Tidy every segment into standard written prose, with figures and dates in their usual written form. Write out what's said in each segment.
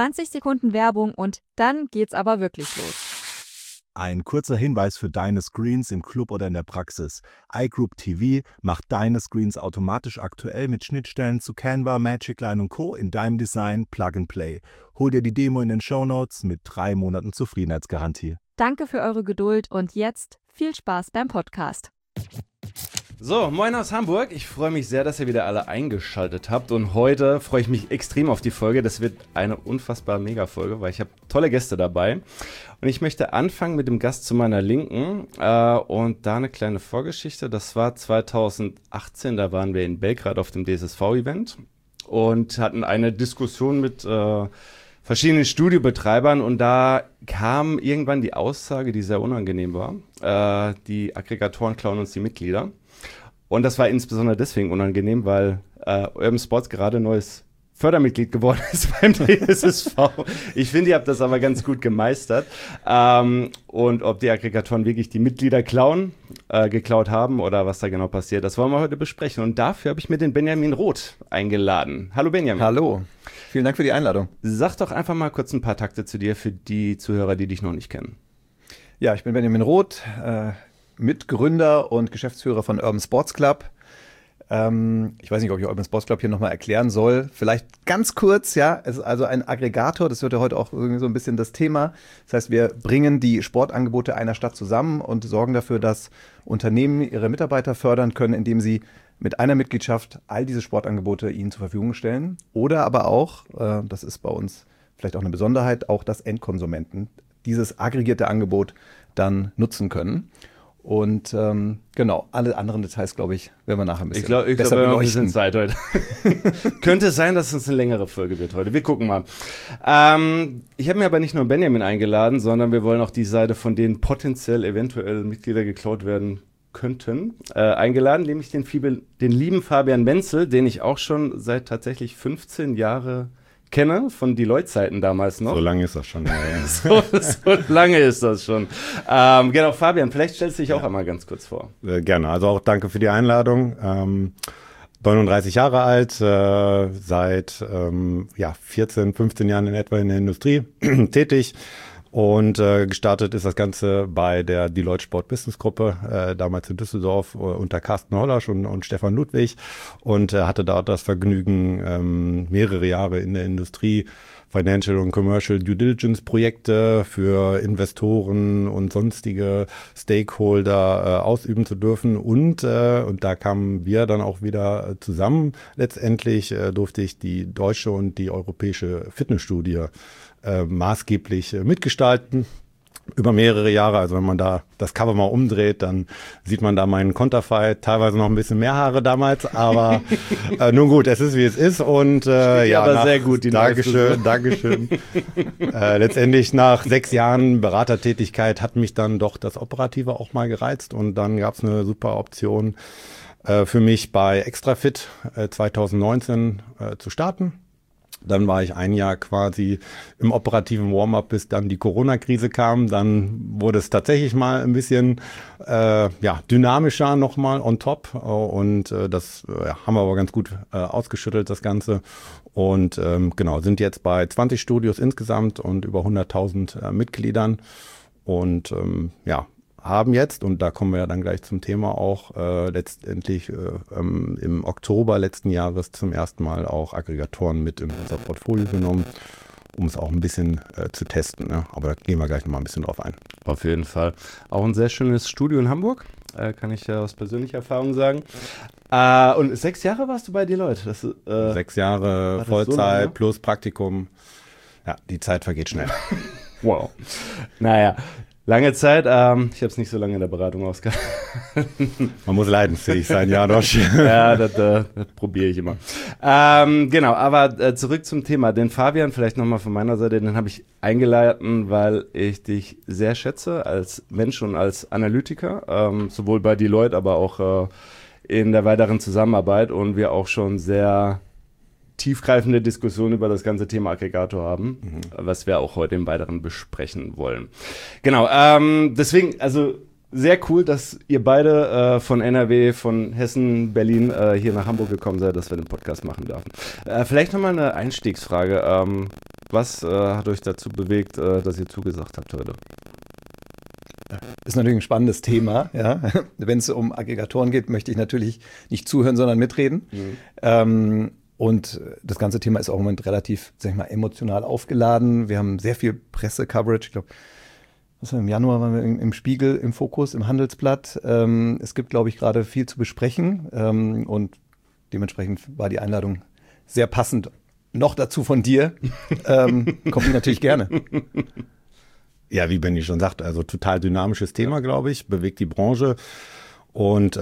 20 Sekunden Werbung und dann geht's aber wirklich los. Ein kurzer Hinweis für deine Screens im Club oder in der Praxis. iGroup TV macht deine Screens automatisch aktuell mit Schnittstellen zu Canva, Magic Line und Co. in deinem Design Plug and Play. Hol dir die Demo in den Shownotes mit 3 Monaten Zufriedenheitsgarantie. Danke für eure Geduld und jetzt viel Spaß beim Podcast. So, moin aus Hamburg. Ich freue mich sehr, dass ihr wieder alle eingeschaltet habt und heute freue ich mich extrem auf die Folge. Das wird eine unfassbar Mega-Folge, weil ich habe tolle Gäste dabei und ich möchte anfangen mit dem Gast zu meiner Linken und da eine kleine Vorgeschichte. Das war 2018, da waren wir in Belgrad auf dem DSSV-Event und hatten eine Diskussion mit verschiedenen Studiobetreibern und da kam irgendwann die Aussage, die sehr unangenehm war. Die Aggregatoren klauen uns die Mitglieder. Und das war insbesondere deswegen unangenehm, weil Urban Sports gerade neues Fördermitglied geworden ist beim DSSV. Ich finde, ihr habt das aber ganz gut gemeistert. Und ob die Aggregatoren wirklich die Mitglieder geklaut haben oder was da genau passiert, das wollen wir heute besprechen. Und dafür habe ich mir den Benjamin Roth eingeladen. Hallo Benjamin. Hallo, vielen Dank für die Einladung. Sag doch einfach mal kurz ein paar Takte zu dir für die Zuhörer, die dich noch nicht kennen. Ja, ich bin Benjamin Roth, Mitgründer und Geschäftsführer von Urban Sports Club. Ich weiß nicht, ob ich Urban Sports Club hier nochmal erklären soll. Vielleicht ganz kurz, ja. Es ist also ein Aggregator, das wird ja heute auch irgendwie so ein bisschen das Thema. Das heißt, wir bringen die Sportangebote einer Stadt zusammen und sorgen dafür, dass Unternehmen ihre Mitarbeiter fördern können, indem sie mit einer Mitgliedschaft all diese Sportangebote ihnen zur Verfügung stellen. Oder aber auch, das ist bei uns vielleicht auch eine Besonderheit, auch dass Endkonsumenten dieses aggregierte Angebot dann nutzen können. Und genau, alle anderen Details, glaube ich, werden wir nachher ein bisschen ich glaube, besser wir haben ein beleuchten. bisschen Zeit heute. Könnte sein, dass es eine längere Folge wird heute. Wir gucken mal. Ich habe mir aber nicht nur Benjamin eingeladen, sondern wir wollen auch die Seite, von denen potenziell eventuell Mitglieder geklaut werden könnten, eingeladen, nämlich den lieben Fabian Menzel, den ich auch schon seit tatsächlich 15 Jahren kenne, von Deloitte-Zeiten damals noch. So lange ist das schon. Ja. So lange ist das schon. Genau, Fabian, vielleicht stellst du dich auch einmal ganz kurz vor. Gerne, also auch danke für die Einladung. 39 Jahre alt, seit 14, 15 Jahren in etwa in der Industrie tätig. Und gestartet ist das Ganze bei der Deloitte Sport Business Gruppe, damals in Düsseldorf unter Carsten Hollasch und Stefan Ludwig und hatte dort das Vergnügen, mehrere Jahre in der Industrie Financial und Commercial Due Diligence Projekte für Investoren und sonstige Stakeholder ausüben zu dürfen. Und da kamen wir dann auch wieder zusammen. Letztendlich durfte ich die deutsche und die europäische Fitnessstudie maßgeblich mitgestalten über mehrere Jahre. Also wenn man da das Cover mal umdreht, dann sieht man da meinen Konterfei, teilweise noch ein bisschen mehr Haare damals, aber nun gut, es ist wie es ist und aber sehr gut. Die Dankeschön. Letztendlich nach 6 Jahren Beratertätigkeit hat mich dann doch das Operative auch mal gereizt und dann gab es eine super Option für mich bei Extrafit 2019 zu starten. Dann war ich ein Jahr quasi im operativen Warm-up, bis dann die Corona-Krise kam. Dann wurde es tatsächlich mal ein bisschen dynamischer nochmal on top. Und das haben wir aber ganz gut ausgeschüttelt, das Ganze. Und sind jetzt bei 20 Studios insgesamt und über 100.000 Mitgliedern. Und haben jetzt, und da kommen wir ja dann gleich zum Thema auch, letztendlich im Oktober letzten Jahres zum ersten Mal auch Aggregatoren mit in unser Portfolio genommen, um es auch ein bisschen zu testen. Ne? Aber da gehen wir gleich nochmal ein bisschen drauf ein. Auf jeden Fall. Auch ein sehr schönes Studio in Hamburg, kann ich ja aus persönlicher Erfahrung sagen. Und 6 Jahre warst du bei Deloitte? 6 Jahre Vollzeit so plus Praktikum. Ja, die Zeit vergeht schnell. Wow. Naja. Lange Zeit, ich habe es nicht so lange in der Beratung ausgehalten. Man muss leidensfähig sein, Janosch. Ja, das probiere ich immer. Genau, aber zurück zum Thema. Den Fabian, vielleicht nochmal von meiner Seite, den habe ich eingeladen, weil ich dich sehr schätze als Mensch und als Analytiker, sowohl bei Deloitte, aber auch in der weiteren Zusammenarbeit und wir auch schon sehr tiefgreifende Diskussion über das ganze Thema Aggregator haben, was wir auch heute im Weiteren besprechen wollen. Genau, deswegen, also sehr cool, dass ihr beide von NRW, von Hessen, Berlin hier nach Hamburg gekommen seid, dass wir den Podcast machen dürfen. Vielleicht nochmal eine Einstiegsfrage. Was hat euch dazu bewegt, dass ihr zugesagt habt heute? Ist natürlich ein spannendes Thema. Ja. Wenn es um Aggregatoren geht, möchte ich natürlich nicht zuhören, sondern mitreden. Und das ganze Thema ist auch im Moment relativ, sag ich mal, emotional aufgeladen. Wir haben sehr viel Presse-Coverage. Ich glaube, im Januar waren wir im Spiegel, im Fokus, im Handelsblatt. Es gibt, glaube ich, gerade viel zu besprechen. Und dementsprechend war die Einladung sehr passend. Noch dazu von dir. Komme ich natürlich gerne. Ja, wie Benny schon sagt, also total dynamisches Thema, glaube ich, bewegt die Branche. Und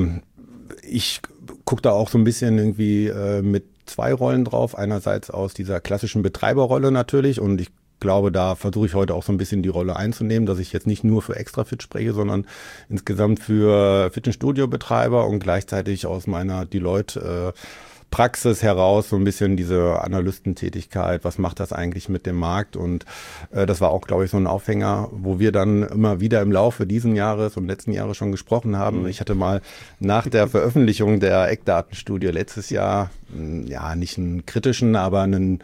ich gucke da auch so ein bisschen irgendwie mit zwei Rollen drauf. Einerseits aus dieser klassischen Betreiberrolle natürlich, und ich glaube, da versuche ich heute auch so ein bisschen die Rolle einzunehmen, dass ich jetzt nicht nur für Extrafit spreche, sondern insgesamt für Fitnessstudio-Betreiber und gleichzeitig aus meiner Deloitte Praxis heraus so ein bisschen diese Analystentätigkeit, was macht das eigentlich mit dem Markt, und das war auch, glaube ich, so ein Aufhänger, wo wir dann immer wieder im Laufe diesen Jahres und letzten Jahres schon gesprochen haben. Ich hatte mal nach der Veröffentlichung der Eckdatenstudie letztes Jahr, ja, nicht einen kritischen, aber einen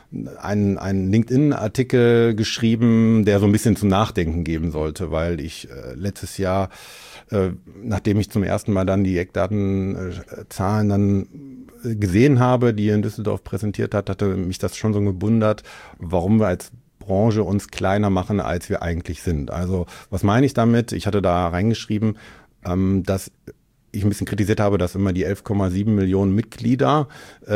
LinkedIn-Artikel geschrieben, der so ein bisschen zum Nachdenken geben sollte, weil ich letztes Jahr, nachdem ich zum ersten Mal dann die Eckdatenzahlen dann gesehen habe, die in Düsseldorf präsentiert hat, hatte mich das schon so gewundert, warum wir als Branche uns kleiner machen, als wir eigentlich sind. Also was meine ich damit? Ich hatte da reingeschrieben, dass ich ein bisschen kritisiert habe, dass immer die 11,7 Millionen Mitglieder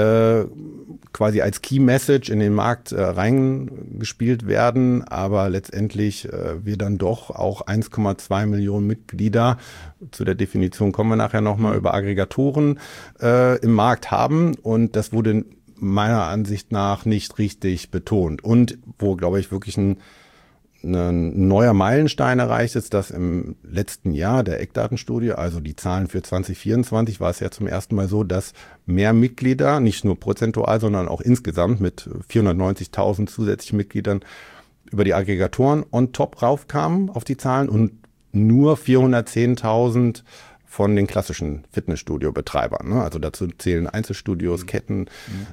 quasi als Key Message in den Markt reingespielt werden, aber letztendlich wir dann doch auch 1,2 Millionen Mitglieder, zu der Definition kommen wir nachher nochmal, über Aggregatoren im Markt haben, und das wurde meiner Ansicht nach nicht richtig betont. Und wo, glaube ich, wirklich ein neuer Meilenstein erreicht ist, dass im letzten Jahr der Eckdatenstudie, also die Zahlen für 2024, war es ja zum ersten Mal so, dass mehr Mitglieder, nicht nur prozentual, sondern auch insgesamt mit 490.000 zusätzlichen Mitgliedern über die Aggregatoren on top raufkamen auf die Zahlen, und nur 410.000 von den klassischen Fitnessstudio-Betreibern. Ne? Also dazu zählen Einzelstudios, Ketten,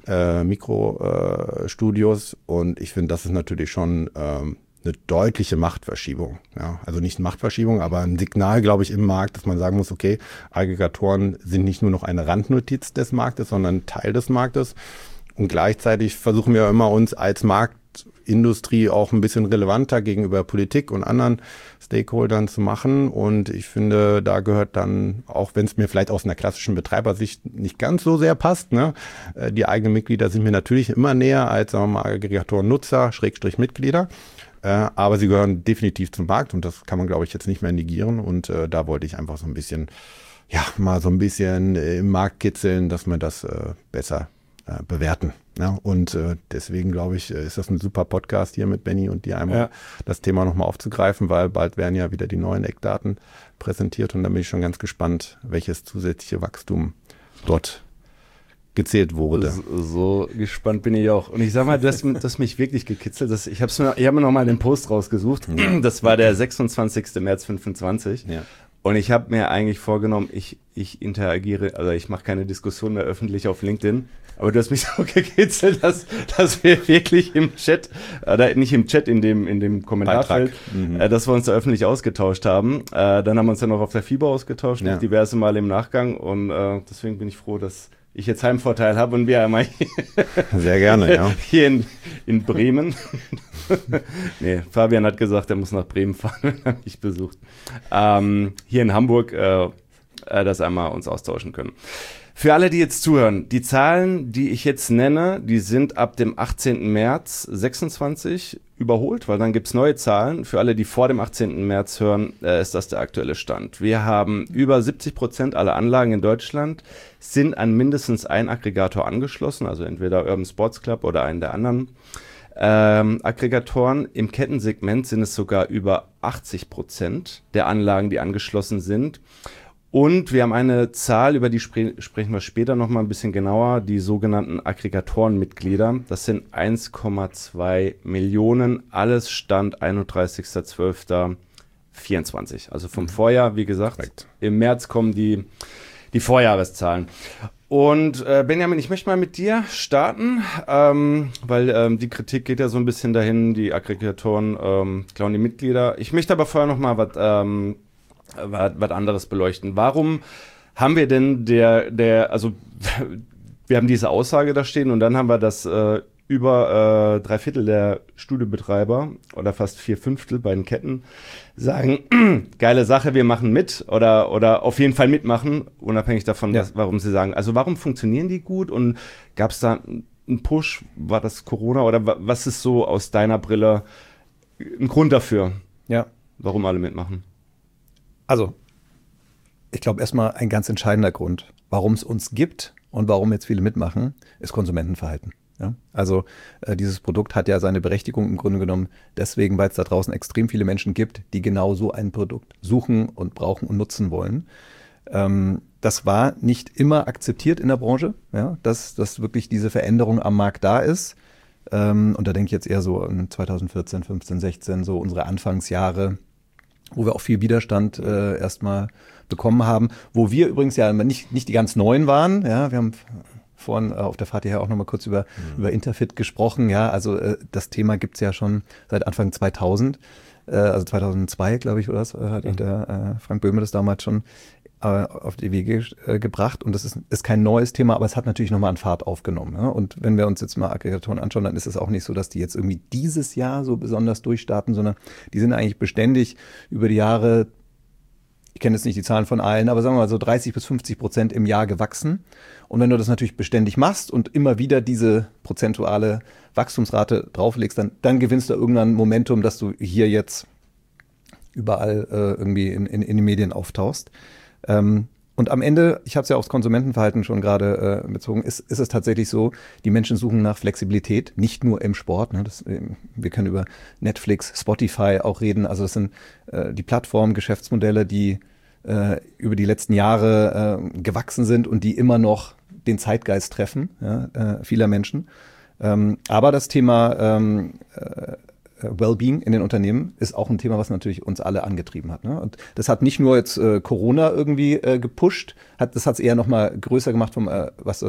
Mikrostudios, und ich finde, das ist natürlich schon eine deutliche Machtverschiebung. Ja, also nicht Machtverschiebung, aber ein Signal, glaube ich, im Markt, dass man sagen muss, okay, Aggregatoren sind nicht nur noch eine Randnotiz des Marktes, sondern Teil des Marktes. Und gleichzeitig versuchen wir immer, uns als Marktindustrie auch ein bisschen relevanter gegenüber Politik und anderen Stakeholdern zu machen. Und ich finde, da gehört dann, auch wenn es mir vielleicht aus einer klassischen Betreibersicht nicht ganz so sehr passt, ne, die eigenen Mitglieder sind mir natürlich immer näher als, sagen wir mal, Aggregatoren-Nutzer, Mitglieder. Aber sie gehören definitiv zum Markt, und das kann man, glaube ich, jetzt nicht mehr negieren. Und da wollte ich einfach so ein bisschen, ja, mal so ein bisschen im Markt kitzeln, dass wir das besser bewerten. Ja? Und deswegen, glaube ich, ist das ein super Podcast hier mit Benny und dir einmal das Thema nochmal aufzugreifen, weil bald werden ja wieder die neuen Eckdaten präsentiert, und da bin ich schon ganz gespannt, welches zusätzliche Wachstum dort gezählt wurde. So gespannt bin ich auch. Und ich sag mal, das mich wirklich gekitzelt. Ich habe mir nochmal den Post rausgesucht. Das war der 26. März 2025. Ja. Und ich habe mir eigentlich vorgenommen, ich interagiere, also ich mache keine Diskussion mehr öffentlich auf LinkedIn. Aber du hast mich so gekitzelt, dass wir wirklich im Chat, nicht im Chat, in dem Kommentarfeld, dass wir uns da öffentlich ausgetauscht haben. Dann haben wir uns dann noch auf der FIBO ausgetauscht, diverse Male im Nachgang. Und deswegen bin ich froh, dass ich jetzt Heimvorteil habe und wir einmal sehr gerne, ja. Hier in Bremen. Nee, Fabian hat gesagt, er muss nach Bremen fahren, wenn er mich besucht. Hier in Hamburg, das einmal uns austauschen können. Für alle, die jetzt zuhören, die Zahlen, die ich jetzt nenne, die sind ab dem 18. März 26 überholt, weil dann gibt's neue Zahlen. Für alle, die vor dem 18. März hören, ist das der aktuelle Stand. Wir haben über 70% aller Anlagen in Deutschland sind an mindestens einen Aggregator angeschlossen, also entweder Urban Sports Club oder einen der anderen Aggregatoren. Im Kettensegment sind es sogar über 80% der Anlagen, die angeschlossen sind. Und wir haben eine Zahl, über die sprechen wir später nochmal ein bisschen genauer, die sogenannten Aggregatorenmitglieder. Das sind 1,2 Millionen, alles Stand 31.12.24. Also vom Vorjahr, wie gesagt, im März kommen die Vorjahreszahlen. Und Benjamin, ich möchte mal mit dir starten, weil die Kritik geht ja so ein bisschen dahin, die Aggregatoren klauen die Mitglieder. Ich möchte aber vorher noch mal was anderes beleuchten. Warum haben wir denn also wir haben diese Aussage da stehen und dann haben wir das über 3/4 der Studiobetreiber oder fast 4/5 bei den Ketten sagen, geile Sache, wir machen mit oder auf jeden Fall mitmachen, unabhängig davon, warum sie sagen. Also warum funktionieren die gut und gab es da einen Push, war das Corona oder was ist so aus deiner Brille ein Grund dafür, warum alle mitmachen? Also, ich glaube erstmal ein ganz entscheidender Grund, warum es uns gibt und warum jetzt viele mitmachen, ist Konsumentenverhalten. Ja, also dieses Produkt hat ja seine Berechtigung im Grunde genommen deswegen, weil es da draußen extrem viele Menschen gibt, die genau so ein Produkt suchen und brauchen und nutzen wollen. Das war nicht immer akzeptiert in der Branche, ja, dass wirklich diese Veränderung am Markt da ist. Und da denke ich jetzt eher so an 2014, 15, 16, so unsere Anfangsjahre, wo wir auch viel Widerstand erstmal bekommen haben, wo wir übrigens ja nicht die ganz Neuen waren. Ja, wir haben vorhin auf der Fahrt hierher auch nochmal kurz über Interfit gesprochen. Ja, also das Thema gibt's ja schon seit Anfang 2000, also 2002, glaube ich, oder was, hat der Frank Böhme das damals schon auf die Wege gebracht. Und das ist kein neues Thema, aber es hat natürlich nochmal an Fahrt aufgenommen. Ja? Und wenn wir uns jetzt mal Aggregatoren anschauen, dann ist es auch nicht so, dass die jetzt irgendwie dieses Jahr so besonders durchstarten, sondern die sind eigentlich beständig über die Jahre, ich kenne jetzt nicht die Zahlen von allen, aber sagen wir mal so 30-50% im Jahr gewachsen. Und wenn du das natürlich beständig machst und immer wieder diese prozentuale Wachstumsrate drauflegst, dann gewinnst du irgendwann Momentum, dass du hier jetzt überall irgendwie in den Medien auftauchst. Und am Ende, ich habe es ja aufs Konsumentenverhalten schon gerade bezogen, ist es tatsächlich so, die Menschen suchen nach Flexibilität, nicht nur im Sport. Ne? Wir können über Netflix, Spotify auch reden. Also das sind die Plattformen, Geschäftsmodelle, die über die letzten Jahre gewachsen sind und die immer noch den Zeitgeist treffen, vieler Menschen. Aber das Thema Wellbeing in den Unternehmen ist auch ein Thema, was natürlich uns alle angetrieben hat. Ne? Und das hat nicht nur jetzt Corona irgendwie gepusht, das hat es eher noch mal größer gemacht, was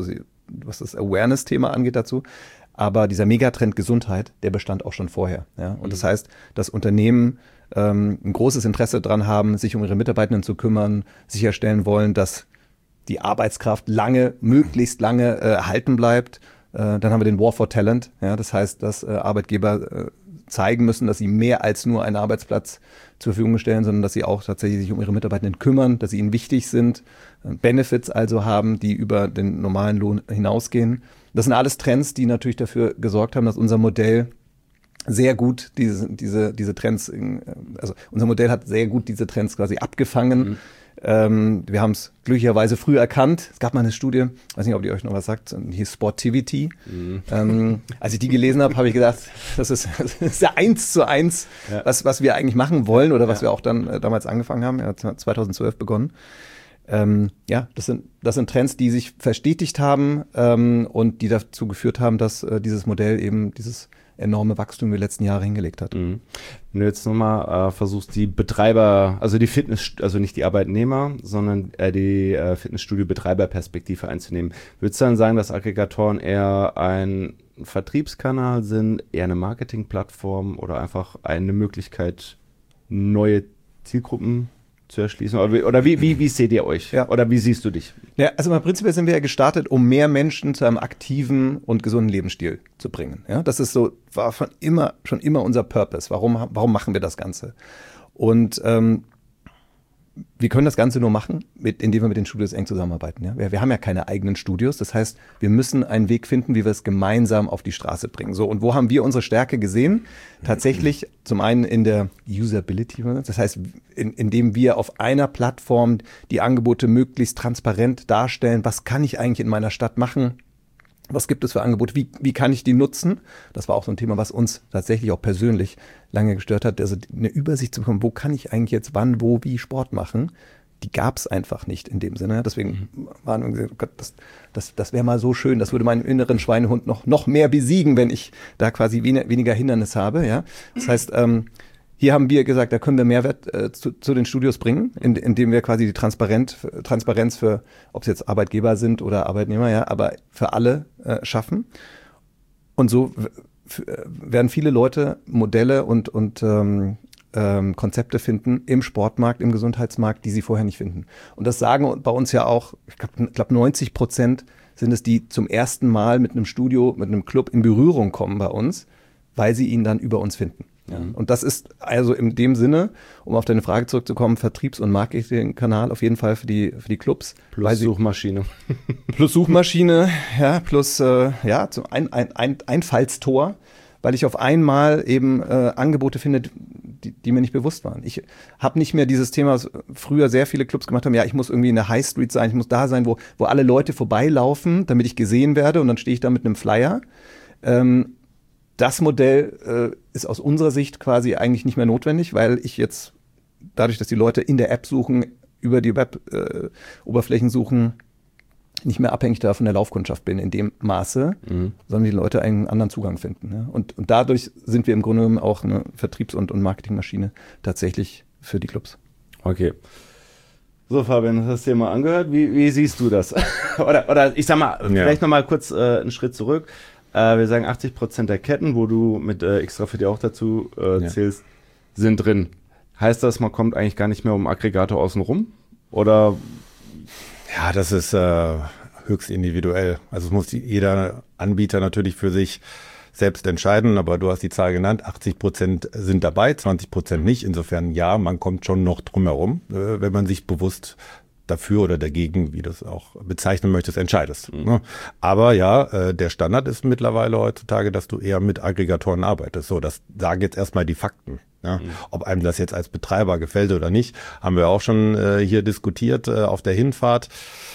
das Awareness-Thema angeht dazu. Aber dieser Megatrend Gesundheit, der bestand auch schon vorher. Ja? Und das heißt, dass Unternehmen ein großes Interesse daran haben, sich um ihre Mitarbeitenden zu kümmern, sicherstellen wollen, dass die Arbeitskraft möglichst lange erhalten bleibt. Dann haben wir den War for Talent. Ja, das heißt, dass Arbeitgeber zeigen müssen, dass sie mehr als nur einen Arbeitsplatz zur Verfügung stellen, sondern dass sie auch tatsächlich sich um ihre Mitarbeitenden kümmern, dass sie ihnen wichtig sind, Benefits also haben, die über den normalen Lohn hinausgehen. Das sind alles Trends, die natürlich dafür gesorgt haben, dass unser Modell sehr gut diese Trends, also unser Modell hat sehr gut diese Trends quasi abgefangen. Wir haben es glücklicherweise früh erkannt. Es gab mal eine Studie, weiß nicht, ob die euch noch was sagt, die hieß Sportivity. Als ich die gelesen habe, habe ich gedacht, das ist ja 1:1, was wir eigentlich machen wollen oder was wir auch dann damals angefangen haben, 2012 begonnen. Das sind Trends, die sich verstetigt haben und die dazu geführt haben, dass dieses Modell eben dieses enorme Wachstum die letzten Jahre hingelegt hat. Wenn du jetzt nochmal versuchst, die Betreiber, also die also nicht die Arbeitnehmer, sondern die Fitnessstudio-Betreiberperspektive einzunehmen, würdest du dann sagen, dass Aggregatoren eher ein Vertriebskanal sind, eher eine Marketingplattform oder einfach eine Möglichkeit, neue Zielgruppen zu erschließen? Oder wie seht ihr euch? Ja. Oder wie siehst du dich? Ja, also im Prinzip sind wir ja gestartet, um mehr Menschen zu einem aktiven und gesunden Lebensstil zu bringen. Ja, das ist so, war schon immer unser Purpose. Warum machen wir das Ganze? Und wir können das Ganze nur machen, indem wir mit den Studios eng zusammenarbeiten. Ja? Wir haben ja keine eigenen Studios. Das heißt, wir müssen einen Weg finden, wie wir es gemeinsam auf die Straße bringen. So, und wo haben wir unsere Stärke gesehen? Tatsächlich zum einen in der Usability. Das heißt, indem wir auf einer Plattform die Angebote möglichst transparent darstellen. Was kann ich eigentlich in meiner Stadt machen? Was gibt es für Angebote? Wie kann ich die nutzen? Das war auch so ein Thema, was uns tatsächlich auch persönlich lange gestört hat. Also eine Übersicht zu bekommen, wo kann ich eigentlich jetzt wann, wo, wie Sport machen? Die gab es einfach nicht in dem Sinne. Deswegen waren wir gesagt, oh Gott, das wäre mal so schön. Das würde meinen inneren Schweinehund noch mehr besiegen, wenn ich da quasi weniger Hindernis habe. Ja? Das heißt, Hier haben wir gesagt, da können wir Mehrwert zu den Studios bringen, indem wir quasi die Transparenz für, ob es jetzt Arbeitgeber sind oder Arbeitnehmer, ja, aber für alle schaffen. Und so werden viele Leute Modelle und Konzepte finden im Sportmarkt, im Gesundheitsmarkt, die sie vorher nicht finden. Und das sagen bei uns ja auch, ich glaube 90% sind es, die zum ersten Mal mit einem Studio, mit einem Club in Berührung kommen bei uns, weil sie ihn dann über uns finden. Ja. Und das ist also in dem Sinne, um auf deine Frage zurückzukommen, Vertriebs- und Marketingkanal auf jeden Fall für die Clubs. Plus Suchmaschine. Plus Suchmaschine, ja, plus ein Einfallstor, weil ich auf einmal eben Angebote finde, die mir nicht bewusst waren. Ich habe nicht mehr dieses Thema, was früher sehr viele Clubs gemacht haben, ja, ich muss irgendwie in der High Street sein, ich muss da sein, wo alle Leute vorbeilaufen, damit ich gesehen werde, und dann stehe ich da mit einem Flyer. Das Modell ist aus unserer Sicht quasi eigentlich nicht mehr notwendig, weil ich jetzt, dadurch, dass die Leute in der App suchen, über die Web-Oberflächen suchen, nicht mehr abhängig davon der Laufkundschaft bin in dem Maße, sondern die Leute einen anderen Zugang finden. Ja? Und dadurch sind wir im Grunde genommen auch eine Vertriebs- und Marketingmaschine tatsächlich für die Clubs. Okay. So, Fabian, das hast du dir mal angehört. Wie siehst du das? oder ich sag mal, vielleicht noch mal kurz einen Schritt zurück. Wir sagen 80% der Ketten, wo du mit Extra für dich auch dazu zählst, sind drin. Heißt das, man kommt eigentlich gar nicht mehr um Aggregator außen rum? Oder? Ja, das ist höchst individuell. Also es muss jeder Anbieter natürlich für sich selbst entscheiden, aber du hast die Zahl genannt, 80% sind dabei, 20% nicht. Insofern ja, man kommt schon noch drum herum, wenn man sich bewusst dafür oder dagegen, wie du es auch bezeichnen möchtest, entscheidest. Mhm. Aber ja, der Standard ist mittlerweile heutzutage, dass du eher mit Aggregatoren arbeitest. So, das sagen jetzt erstmal die Fakten. Ja. Ob einem das jetzt als Betreiber gefällt oder nicht, haben wir auch schon hier diskutiert auf der Hinfahrt.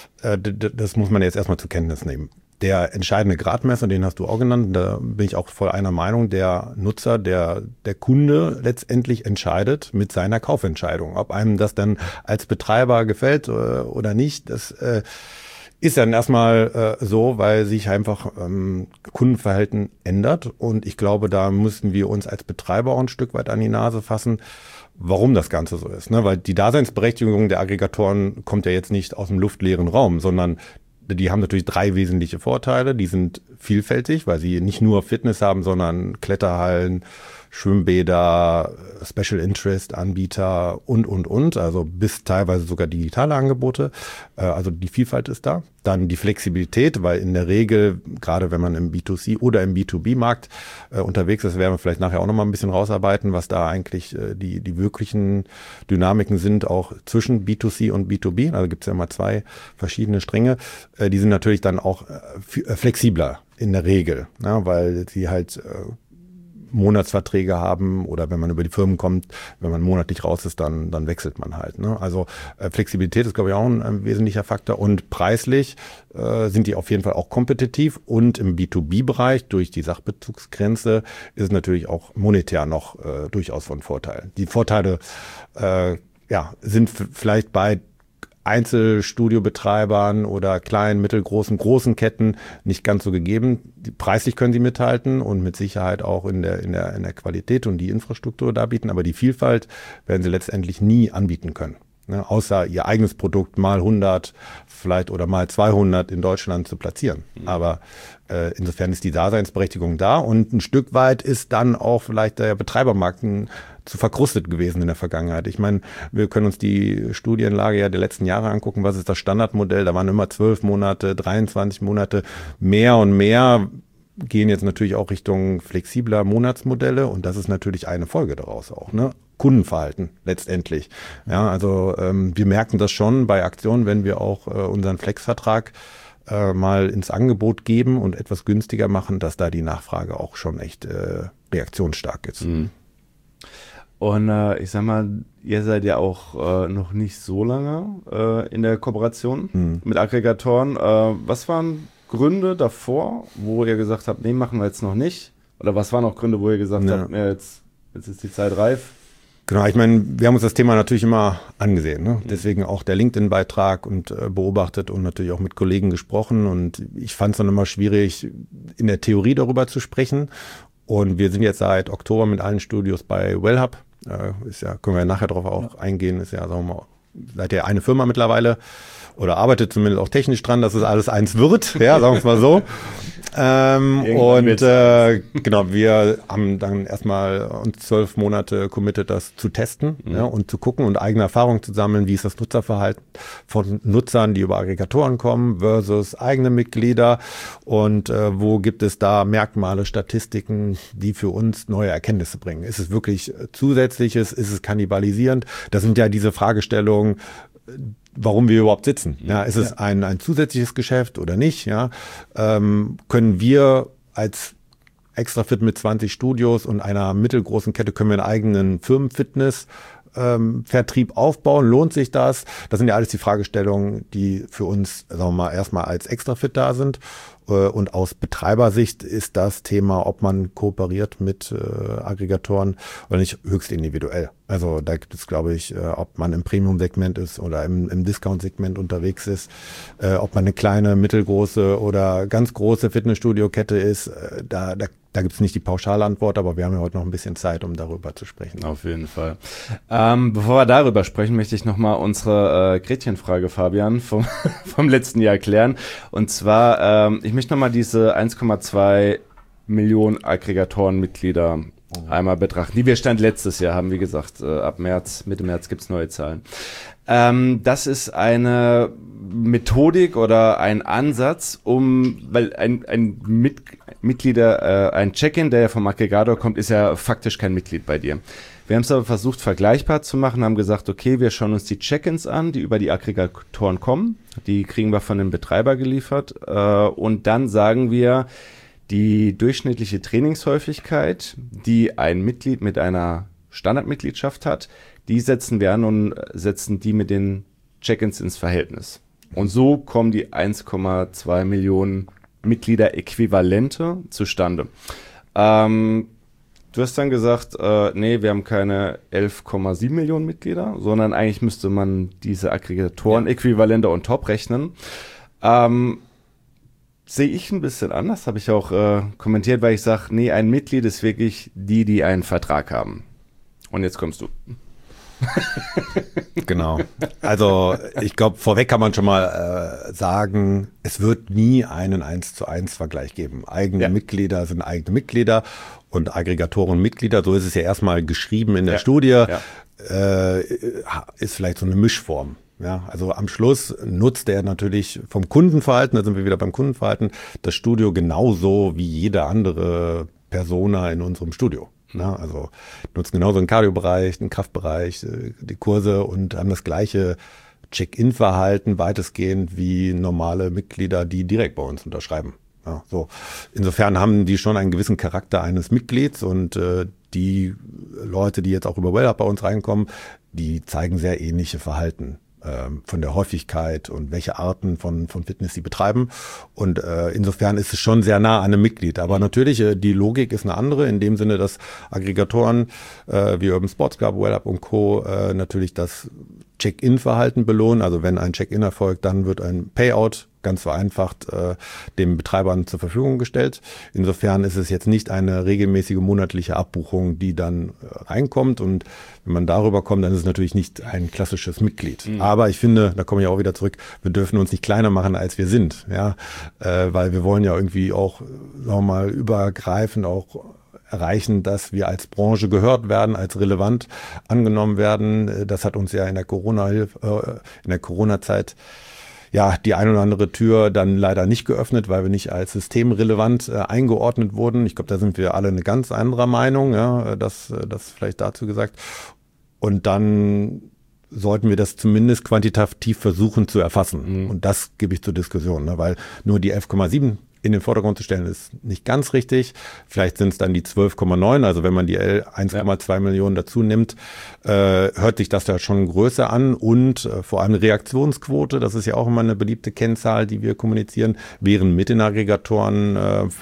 Das muss man jetzt erstmal zur Kenntnis nehmen. Der entscheidende Gradmesser, den hast du auch genannt, da bin ich auch voll einer Meinung, der Nutzer, der Kunde letztendlich entscheidet mit seiner Kaufentscheidung. Ob einem das dann als Betreiber gefällt oder nicht, das ist dann erstmal so, weil sich einfach Kundenverhalten ändert. Und ich glaube, da müssen wir uns als Betreiber auch ein Stück weit an die Nase fassen, warum das Ganze so ist. Ne? Weil die Daseinsberechtigung der Aggregatoren kommt ja jetzt nicht aus dem luftleeren Raum, sondern die haben natürlich 3 wesentliche Vorteile. Die sind vielfältig, weil sie nicht nur Fitness haben, sondern Kletterhallen, Schwimmbäder, Special Interest Anbieter und. Also bis teilweise sogar digitale Angebote. Also die Vielfalt ist da. Dann die Flexibilität, weil in der Regel, gerade wenn man im B2C oder im B2B-Markt unterwegs ist, werden wir vielleicht nachher auch noch mal ein bisschen rausarbeiten, was da eigentlich die wirklichen Dynamiken sind, auch zwischen B2C und B2B. Also gibt es ja immer 2 verschiedene Stränge. Die sind natürlich dann auch flexibler in der Regel, ja, weil sie halt Monatsverträge haben oder wenn man über die Firmen kommt, wenn man monatlich raus ist, dann wechselt man halt. Ne? Also Flexibilität ist, glaube ich, auch ein wesentlicher Faktor und preislich sind die auf jeden Fall auch kompetitiv und im B2B-Bereich durch die Sachbezugsgrenze ist es natürlich auch monetär noch durchaus von Vorteil. Die Vorteile sind vielleicht bei Einzelstudiobetreibern oder kleinen, mittelgroßen, großen Ketten nicht ganz so gegeben. Preislich können sie mithalten und mit Sicherheit auch in der Qualität und die Infrastruktur darbieten, aber die Vielfalt werden sie letztendlich nie anbieten können. Ne, außer ihr eigenes Produkt mal 100 vielleicht oder mal 200 in Deutschland zu platzieren. Aber insofern ist die Daseinsberechtigung da und ein Stück weit ist dann auch vielleicht der Betreibermarkt zu verkrustet gewesen in der Vergangenheit. Ich meine, wir können uns die Studienlage ja der letzten Jahre angucken. Was ist das Standardmodell? Da waren immer 12 Monate, 23 Monate. Mehr und mehr gehen jetzt natürlich auch Richtung flexibler Monatsmodelle und das ist natürlich eine Folge daraus auch, ne? Kundenverhalten letztendlich. Ja, also wir merken das schon bei Aktionen, wenn wir auch unseren Flex-Vertrag mal ins Angebot geben und etwas günstiger machen, dass da die Nachfrage auch schon echt reaktionsstark ist. Mhm. Und ich sag mal, ihr seid ja auch noch nicht so lange in der Kooperation mit Aggregatoren. Was waren Gründe davor, wo ihr gesagt habt, nee, machen wir jetzt noch nicht? Oder was waren auch Gründe, wo ihr gesagt habt, ja, jetzt ist die Zeit reif? Genau, ich meine, wir haben uns das Thema natürlich immer angesehen, ne? Deswegen auch der LinkedIn-Beitrag und beobachtet und natürlich auch mit Kollegen gesprochen und ich fand es dann immer schwierig, in der Theorie darüber zu sprechen und wir sind jetzt seit Oktober mit allen Studios bei Wellhub Können wir nachher drauf auch eingehen, ist ja, sagen wir mal, seid ihr eine Firma mittlerweile oder arbeitet zumindest auch technisch dran, dass es alles eins wird, ja, sagen wir es mal so. Genau, wir haben dann erstmal uns 12 Monate committed, das zu testen, ja, und zu gucken und eigene Erfahrungen zu sammeln, wie ist das Nutzerverhalten von Nutzern, die über Aggregatoren kommen versus eigene Mitglieder und wo gibt es da Merkmale, Statistiken, die für uns neue Erkenntnisse bringen. Ist es wirklich Zusätzliches, ist es kannibalisierend? Das sind ja diese Fragestellungen, warum wir überhaupt sitzen. Ja, ist es ein zusätzliches Geschäft oder nicht? Ja, können wir als Extrafit mit 20 Studios und einer mittelgroßen Kette können wir einen eigenen Firmenfitness Vertrieb aufbauen? Lohnt sich das? Das sind ja alles die Fragestellungen, die für uns, sagen wir mal, erstmal als Extrafit da sind. Und aus Betreibersicht ist das Thema, ob man kooperiert mit Aggregatoren oder nicht, höchst individuell. Also da gibt es, glaube ich, ob man im Premium-Segment ist oder im Discount-Segment unterwegs ist, ob man eine kleine, mittelgroße oder ganz große Fitnessstudio-Kette ist, da gibt es nicht die Pauschalantwort, aber wir haben ja heute noch ein bisschen Zeit, um darüber zu sprechen. Auf jeden Fall. Bevor wir darüber sprechen, möchte ich nochmal unsere Gretchenfrage, Fabian, vom letzten Jahr klären. Und zwar, ich möchte nochmal diese 1,2 Millionen Aggregatoren-Mitglieder einmal betrachten, die wir Stand letztes Jahr haben. Wie gesagt, ab Mitte März gibt's neue Zahlen. Das ist eine Methodik oder ein Ansatz, weil ein Mitglieder, ein Check-in, der ja vom Aggregator kommt, ist ja faktisch kein Mitglied bei dir. Wir haben es aber versucht, vergleichbar zu machen, haben gesagt, okay, wir schauen uns die Check-ins an, die über die Aggregatoren kommen. Die kriegen wir von dem Betreiber geliefert. Und dann sagen wir, die durchschnittliche Trainingshäufigkeit, die ein Mitglied mit einer Standardmitgliedschaft hat, die setzen wir an und setzen die mit den Check-ins ins Verhältnis. Und so kommen die 1,2 Millionen Mitglieder-Äquivalente zustande. Du hast dann gesagt, nee, wir haben keine 11,7 Millionen Mitglieder, sondern eigentlich müsste man diese Aggregatoren-Äquivalente on top rechnen. Sehe ich ein bisschen anders, habe ich auch kommentiert, weil ich sage, nee, ein Mitglied ist wirklich die einen Vertrag haben. Und jetzt kommst du. Genau. Also ich glaube, vorweg kann man schon mal sagen, es wird nie einen 1:1 Vergleich geben. Eigene Mitglieder sind eigene Mitglieder und Aggregatoren Mitglieder, so ist es ja erstmal geschrieben in der Studie, ist vielleicht so eine Mischform. Ja, also am Schluss nutzt er natürlich vom Kundenverhalten, da sind wir wieder beim Kundenverhalten, das Studio genauso wie jede andere Persona in unserem Studio. Na, also nutzen genauso den Cardio-Bereich, den Kraftbereich, die Kurse und haben das gleiche Check-in-Verhalten weitestgehend wie normale Mitglieder, die direkt bei uns unterschreiben. Ja, so. Insofern haben die schon einen gewissen Charakter eines Mitglieds und die Leute, die jetzt auch über WellUp bei uns reinkommen, die zeigen sehr ähnliche Verhalten von der Häufigkeit und welche Arten von Fitness sie betreiben. Und insofern ist es schon sehr nah an einem Mitglied. Aber natürlich, die Logik ist eine andere, in dem Sinne, dass Aggregatoren wie Urban Sports Club, WellUp und Co. Natürlich das Check-in-Verhalten belohnen. Also wenn ein Check-in erfolgt, dann wird ein Payout ganz vereinfacht den Betreibern zur Verfügung gestellt. Insofern ist es jetzt nicht eine regelmäßige monatliche Abbuchung, die dann reinkommt. Und wenn man darüber kommt, dann ist es natürlich nicht ein klassisches Mitglied. Aber ich finde, da komme ich auch wieder zurück, wir dürfen uns nicht kleiner machen, als wir sind. Ja, weil wir wollen ja irgendwie auch, sagen wir mal, übergreifend auch erreichen, dass wir als Branche gehört werden, als relevant angenommen werden. Das hat uns ja in der Corona-Zeit ja die ein oder andere Tür dann leider nicht geöffnet, weil wir nicht als systemrelevant eingeordnet wurden. Ich glaube, da sind wir alle eine ganz anderer Meinung, ja, das vielleicht dazu gesagt. Und dann sollten wir das zumindest quantitativ versuchen zu erfassen. Und das gebe ich zur Diskussion, ne, weil nur die 11,7 in den Vordergrund zu stellen, ist nicht ganz richtig. Vielleicht sind es dann die 12,9. Also wenn man die 1,2 Millionen dazu nimmt, hört sich das da schon größer an. Und vor allem Reaktionsquote, das ist ja auch immer eine beliebte Kennzahl, die wir kommunizieren, wären mit den Aggregatoren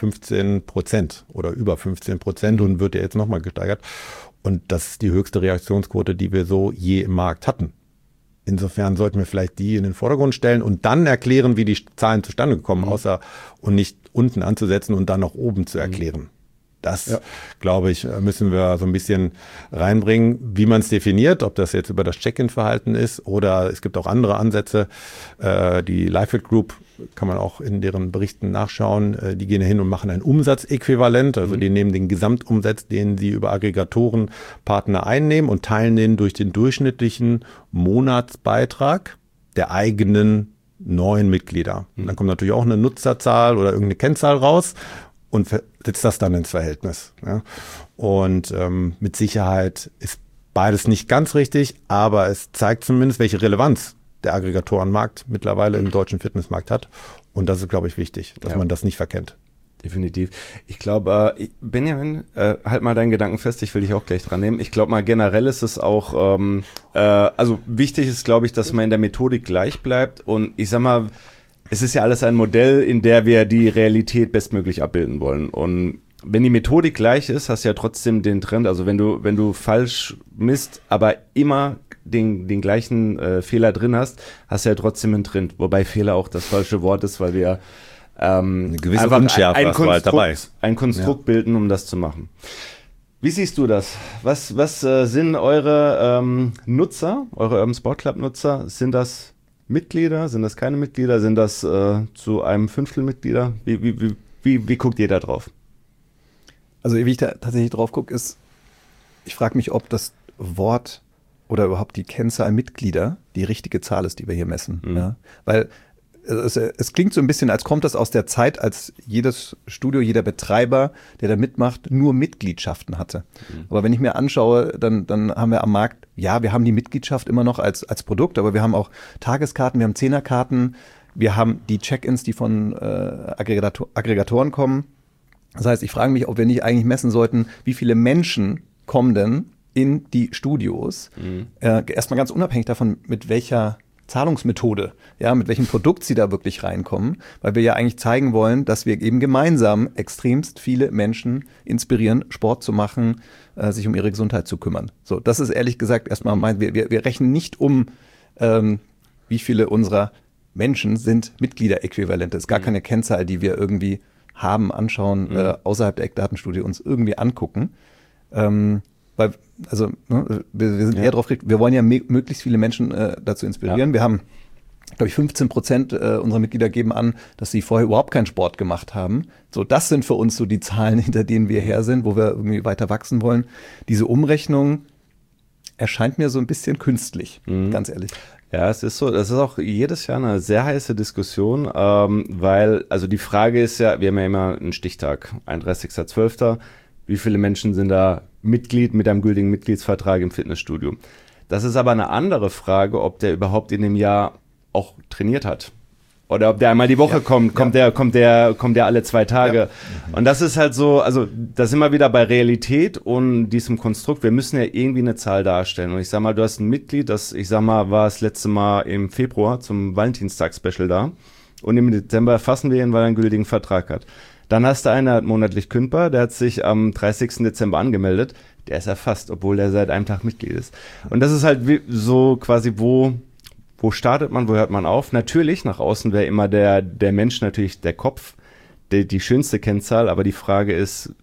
15% oder über 15% und wird ja jetzt nochmal gesteigert. Und das ist die höchste Reaktionsquote, die wir so je im Markt hatten. Insofern sollten wir vielleicht die in den Vordergrund stellen und dann erklären, wie die Zahlen zustande gekommen, außer und nicht unten anzusetzen und dann nach oben zu erklären. Das, glaube ich, müssen wir so ein bisschen reinbringen, wie man es definiert, ob das jetzt über das Check-in-Verhalten ist oder es gibt auch andere Ansätze. Die Lifefit Group kann man auch in deren Berichten nachschauen. Die gehen hin und machen ein Umsatzäquivalent. Also die nehmen den Gesamtumsatz, den sie über Aggregatoren, Partner einnehmen und teilen den durch den durchschnittlichen Monatsbeitrag der eigenen neuen Mitglieder. Und dann kommt natürlich auch eine Nutzerzahl oder irgendeine Kennzahl raus und setzt das dann ins Verhältnis. Ja. Und mit Sicherheit ist beides nicht ganz richtig, aber es zeigt zumindest, welche Relevanz der Aggregatorenmarkt mittlerweile im deutschen Fitnessmarkt hat. Und das ist, glaube ich, wichtig, dass man das nicht verkennt. Definitiv. Ich glaube, Benjamin, halt mal deinen Gedanken fest, ich will dich auch gleich dran nehmen. Ich glaube mal, generell ist es auch, also wichtig ist, glaube ich, dass man in der Methodik gleich bleibt. Und ich sag mal, es ist ja alles ein Modell, in der wir die Realität bestmöglich abbilden wollen. Und wenn die Methodik gleich ist, hast du ja trotzdem den Trend. Also wenn du falsch misst, aber immer den gleichen Fehler drin hast, hast du ja trotzdem einen Trend. Wobei Fehler auch das falsche Wort ist, weil wir eine gewisse Unschärfe dabei. Ein Konstrukt bilden, um das zu machen. Wie siehst du das? Was sind eure Nutzer, eure Urban Sport Club Nutzer? Sind das Mitglieder? Sind das keine Mitglieder? Sind das zu einem Fünftel Mitglieder? Wie guckt ihr da drauf? Also wie ich da tatsächlich drauf gucke, ist, ich frage mich, ob das Wort oder überhaupt die Kennzahl Mitglieder die richtige Zahl ist, die wir hier messen. Ja? Weil es klingt so ein bisschen, als kommt das aus der Zeit, als jedes Studio, jeder Betreiber, der da mitmacht, nur Mitgliedschaften hatte. Aber wenn ich mir anschaue, dann haben wir am Markt, ja, wir haben die Mitgliedschaft immer noch als Produkt, aber wir haben auch Tageskarten, wir haben Zehnerkarten, wir haben die Check-ins, die von Aggregatoren kommen. Das heißt, ich frage mich, ob wir nicht eigentlich messen sollten, wie viele Menschen kommen denn in die Studios. Erstmal ganz unabhängig davon, mit welcher Zahlungsmethode, ja, mit welchem Produkt sie da wirklich reinkommen, weil wir ja eigentlich zeigen wollen, dass wir eben gemeinsam extremst viele Menschen inspirieren, Sport zu machen, sich um ihre Gesundheit zu kümmern. So, das ist ehrlich gesagt erstmal wir rechnen nicht wie viele unserer Menschen sind Mitgliederäquivalente. Es ist gar keine Kennzahl, die wir irgendwie haben, anschauen, außerhalb der Eckdatenstudie uns irgendwie angucken. Weil, also, wir sind eher drauf gerichtet, wir wollen ja möglichst viele Menschen dazu inspirieren. Ja. Wir haben, glaube ich, 15% unserer Mitglieder geben an, dass sie vorher überhaupt keinen Sport gemacht haben. So, das sind für uns so die Zahlen, hinter denen wir her sind, wo wir irgendwie weiter wachsen wollen. Diese Umrechnung erscheint mir so ein bisschen künstlich, ganz ehrlich. Ja, es ist so, das ist auch jedes Jahr eine sehr heiße Diskussion, weil, also die Frage ist ja, wir haben ja immer einen Stichtag, 31.12., wie viele Menschen sind da Mitglied mit einem gültigen Mitgliedsvertrag im Fitnessstudio? Das ist aber eine andere Frage, ob der überhaupt in dem Jahr auch trainiert hat. Oder ob der einmal die Woche kommt, kommt der alle 2 Tage. Ja. Und das ist halt so, also da sind wir wieder bei Realität und diesem Konstrukt. Wir müssen ja irgendwie eine Zahl darstellen. Und ich sag mal, du hast ein Mitglied, das, ich sag mal, war das letzte Mal im Februar zum Valentinstag-Special da. Und im Dezember erfassen wir ihn, weil er einen gültigen Vertrag hat. Dann hast du einen, der hat monatlich kündbar, der hat sich am 30. Dezember angemeldet. Der ist erfasst, obwohl der seit einem Tag Mitglied ist. Und das ist halt so quasi, wo startet man, wo hört man auf? Natürlich, nach außen wäre immer der Mensch natürlich der Kopf, die schönste Kennzahl, aber die Frage ist,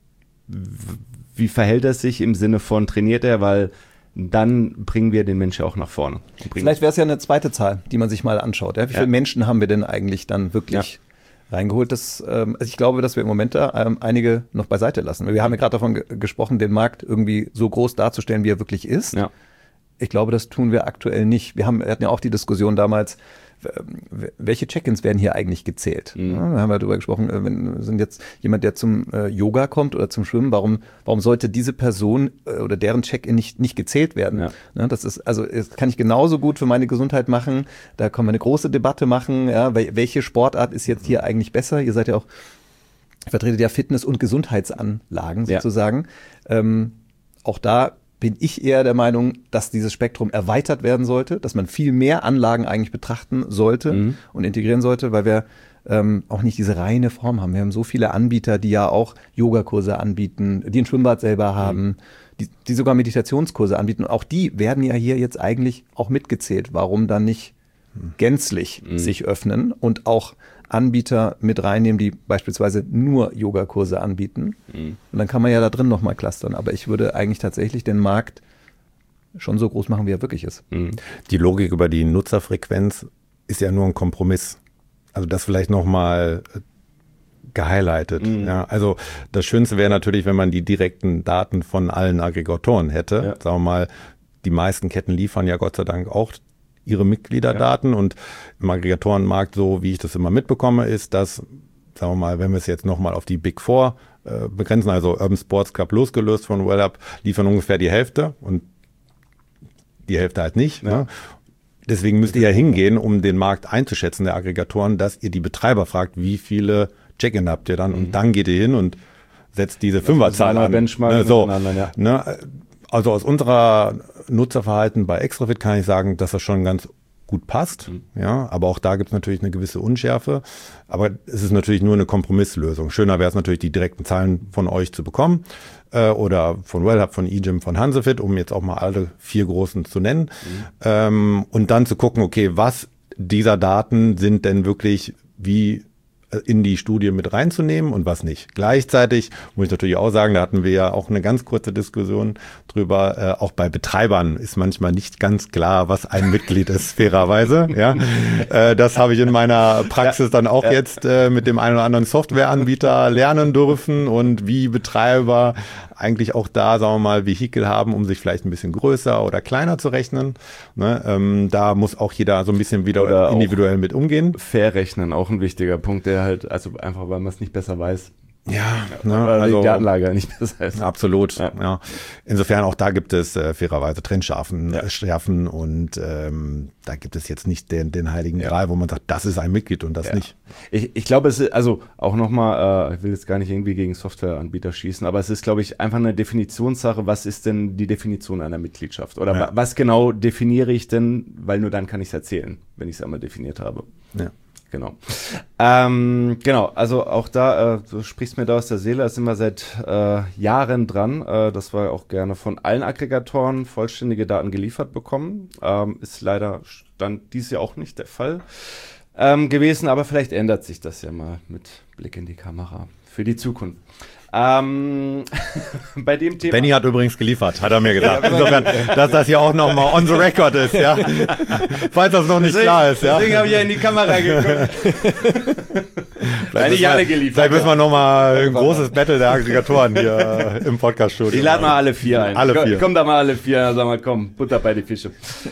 wie verhält er sich im Sinne von, trainiert er, weil dann bringen wir den Menschen auch nach vorne. Vielleicht wäre es ja eine zweite Zahl, die man sich mal anschaut. Ja? Wie viele Menschen haben wir denn eigentlich dann wirklich reingeholt? Also ich glaube, dass wir im Moment da einige noch beiseite lassen. Wir haben ja gerade davon gesprochen, den Markt irgendwie so groß darzustellen, wie er wirklich ist. Ja. Ich glaube, das tun wir aktuell nicht. Wir hatten ja auch die Diskussion damals, welche Check-ins werden hier eigentlich gezählt? Ja, da haben wir darüber gesprochen, wenn sind jetzt jemand, der zum Yoga kommt oder zum Schwimmen, warum sollte diese Person oder deren Check-in nicht gezählt werden? Ja. Ja, das kann ich genauso gut für meine Gesundheit machen. Da können wir eine große Debatte machen. Ja, welche Sportart ist jetzt hier eigentlich besser? Ihr seid ja auch, vertretet ja Fitness- und Gesundheitsanlagen sozusagen. Auch da bin ich eher der Meinung, dass dieses Spektrum erweitert werden sollte, dass man viel mehr Anlagen eigentlich betrachten sollte und integrieren sollte, weil wir auch nicht diese reine Form haben. Wir haben so viele Anbieter, die ja auch Yogakurse anbieten, die ein Schwimmbad selber haben, die sogar Meditationskurse anbieten. Und auch die werden ja hier jetzt eigentlich auch mitgezählt. Warum dann nicht gänzlich sich öffnen und auch Anbieter mit reinnehmen, die beispielsweise nur Yogakurse anbieten. Und dann kann man ja da drin nochmal clustern. Aber ich würde eigentlich tatsächlich den Markt schon so groß machen, wie er wirklich ist. Die Logik über die Nutzerfrequenz ist ja nur ein Kompromiss. Also das vielleicht nochmal gehighlightet. Ja, also das Schönste wäre natürlich, wenn man die direkten Daten von allen Aggregatoren hätte. Ja. Sagen wir mal, die meisten Ketten liefern ja Gott sei Dank auch ihre Mitgliederdaten und im Aggregatorenmarkt, so wie ich das immer mitbekomme, ist, dass, sagen wir mal, wenn wir es jetzt nochmal auf die Big Four begrenzen, also Urban Sports Club losgelöst von WellUp, liefern ungefähr die Hälfte und die Hälfte halt nicht. Ja. Ne? Deswegen müsst ihr ja hingehen, um den Markt einzuschätzen, der Aggregatoren, dass ihr die Betreiber fragt, wie viele Check-in habt ihr dann und dann geht ihr hin und setzt diese Fünferzahl an. Benchmark Ne, also aus unserer Nutzerverhalten bei Extrafit kann ich sagen, dass das schon ganz gut passt. Ja, aber auch da gibt es natürlich eine gewisse Unschärfe. Aber es ist natürlich nur eine Kompromisslösung. Schöner wäre es natürlich, die direkten Zahlen von euch zu bekommen oder von WellUp, von eGym, von Hansefit, um jetzt auch mal alle 4 großen zu nennen. Und dann zu gucken, okay, was dieser Daten sind denn wirklich wie in die Studie mit reinzunehmen und was nicht. Gleichzeitig muss ich natürlich auch sagen, da hatten wir ja auch eine ganz kurze Diskussion drüber, auch bei Betreibern ist manchmal nicht ganz klar, was ein Mitglied ist, fairerweise. Ja, das habe ich in meiner Praxis dann auch jetzt mit dem einen oder anderen Softwareanbieter lernen dürfen und wie Betreiber eigentlich auch da, sagen wir mal, Vehikel haben, um sich vielleicht ein bisschen größer oder kleiner zu rechnen. Ne? Da muss auch jeder so ein bisschen wieder oder individuell mit umgehen. Fair rechnen, auch ein wichtiger Punkt, der halt, also einfach, weil man es nicht besser weiß. Ja, ne, Weil also die Datenlage nicht besser ist. absolut. Ja. Ja. Insofern auch da gibt es fairerweise Trennschärfen und da gibt es jetzt nicht den heiligen Gral, wo man sagt, das ist ein Mitglied und das nicht. Ich glaube, es ist, also auch nochmal, ich will jetzt gar nicht irgendwie gegen Softwareanbieter schießen, aber es ist, glaube ich, einfach eine Definitionssache. Was ist denn die Definition einer Mitgliedschaft? Oder was genau definiere ich denn? Weil nur dann kann ich es erzählen, wenn ich es einmal definiert habe. Ja. Genau. Genau, also auch da, du sprichst mir da aus der Seele, da sind wir seit Jahren dran, dass wir auch gerne von allen Aggregatoren vollständige Daten geliefert bekommen. Ist leider Stand dieses Jahr auch nicht der Fall gewesen, aber vielleicht ändert sich das ja mal mit Blick in die Kamera für die Zukunft. Bei dem Thema. Benny hat übrigens geliefert, hat er mir gesagt. Insofern, dass das hier auch nochmal on the record ist, ja. Falls das noch nicht klar ist, ja. Deswegen habe ich ja in die Kamera geguckt. Nicht alle geliefert. Vielleicht müssen wir nochmal ein großes Battle der Aggregatoren hier im Podcast-Studio. Ich lade mal alle 4 ein. Alle 4. Komm da mal alle 4, sag mal, komm, Butter bei die Fische.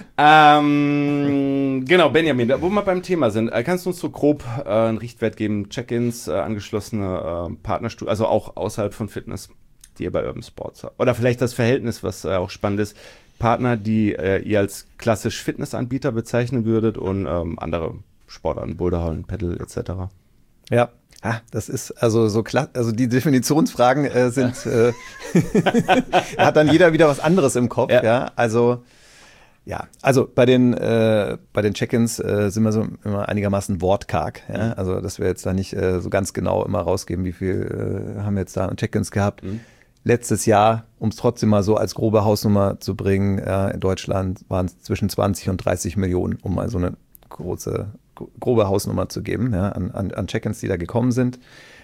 Genau, Benjamin, wo wir beim Thema sind, kannst du uns so grob einen Richtwert geben, Check-ins, angeschlossene Partnerstudien, also auch außerhalb von Fitness, die ihr bei Urban Sports habt? Oder vielleicht das Verhältnis, was auch spannend ist, Partner, die ihr als klassisch Fitnessanbieter bezeichnen würdet und andere Sportarten, Boulderhallen, Paddle etc. Ja, das ist also so klar, also die Definitionsfragen sind, hat dann jeder wieder was anderes im Kopf, ja. Also bei den Check-ins sind wir so immer einigermaßen wortkarg, ja. Also dass wir jetzt da nicht so ganz genau immer rausgeben, wie viel haben wir jetzt da an Check-ins gehabt. Letztes Jahr, um es trotzdem mal so als grobe Hausnummer zu bringen, in Deutschland waren es zwischen 20 und 30 Millionen, um mal so eine grobe Hausnummer zu geben, ja, an Check-ins, die da gekommen sind.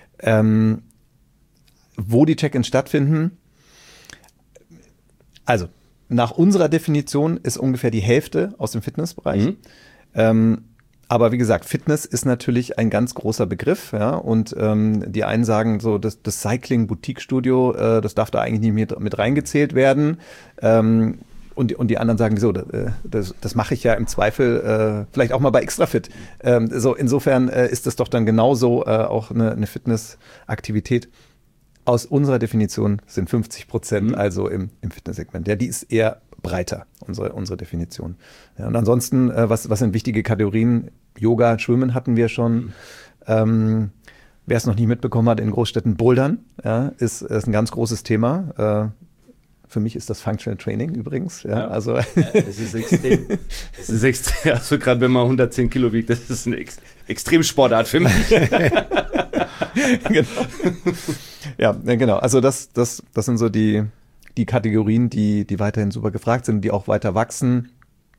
Wo die Check-ins stattfinden, also nach unserer Definition ist ungefähr die Hälfte aus dem Fitnessbereich. Aber wie gesagt, Fitness ist natürlich ein ganz großer Begriff, ja, und die einen sagen so, das Cycling-Boutique-Studio, das darf da eigentlich nicht mit reingezählt werden. Und die anderen sagen so, das mache ich ja im Zweifel vielleicht auch mal bei Extrafit. So insofern ist das doch dann genauso auch eine Fitnessaktivität. Aus unserer Definition sind 50% also im Fitnesssegment. Ja, die ist eher breiter, unsere Definition. Ja, und ansonsten, was sind wichtige Kategorien? Yoga, Schwimmen hatten wir schon. Wer es noch nie mitbekommen hat, in Großstädten Bouldern, ja, ist ein ganz großes Thema. Für mich ist das Functional Training übrigens. Ja, also es ist extrem. Es ist extrem. Also gerade wenn man 110 Kilo wiegt, das ist eine Extremsportart für mich. Genau. Ja, genau. Also das sind so die Kategorien, die weiterhin super gefragt sind, die auch weiter wachsen.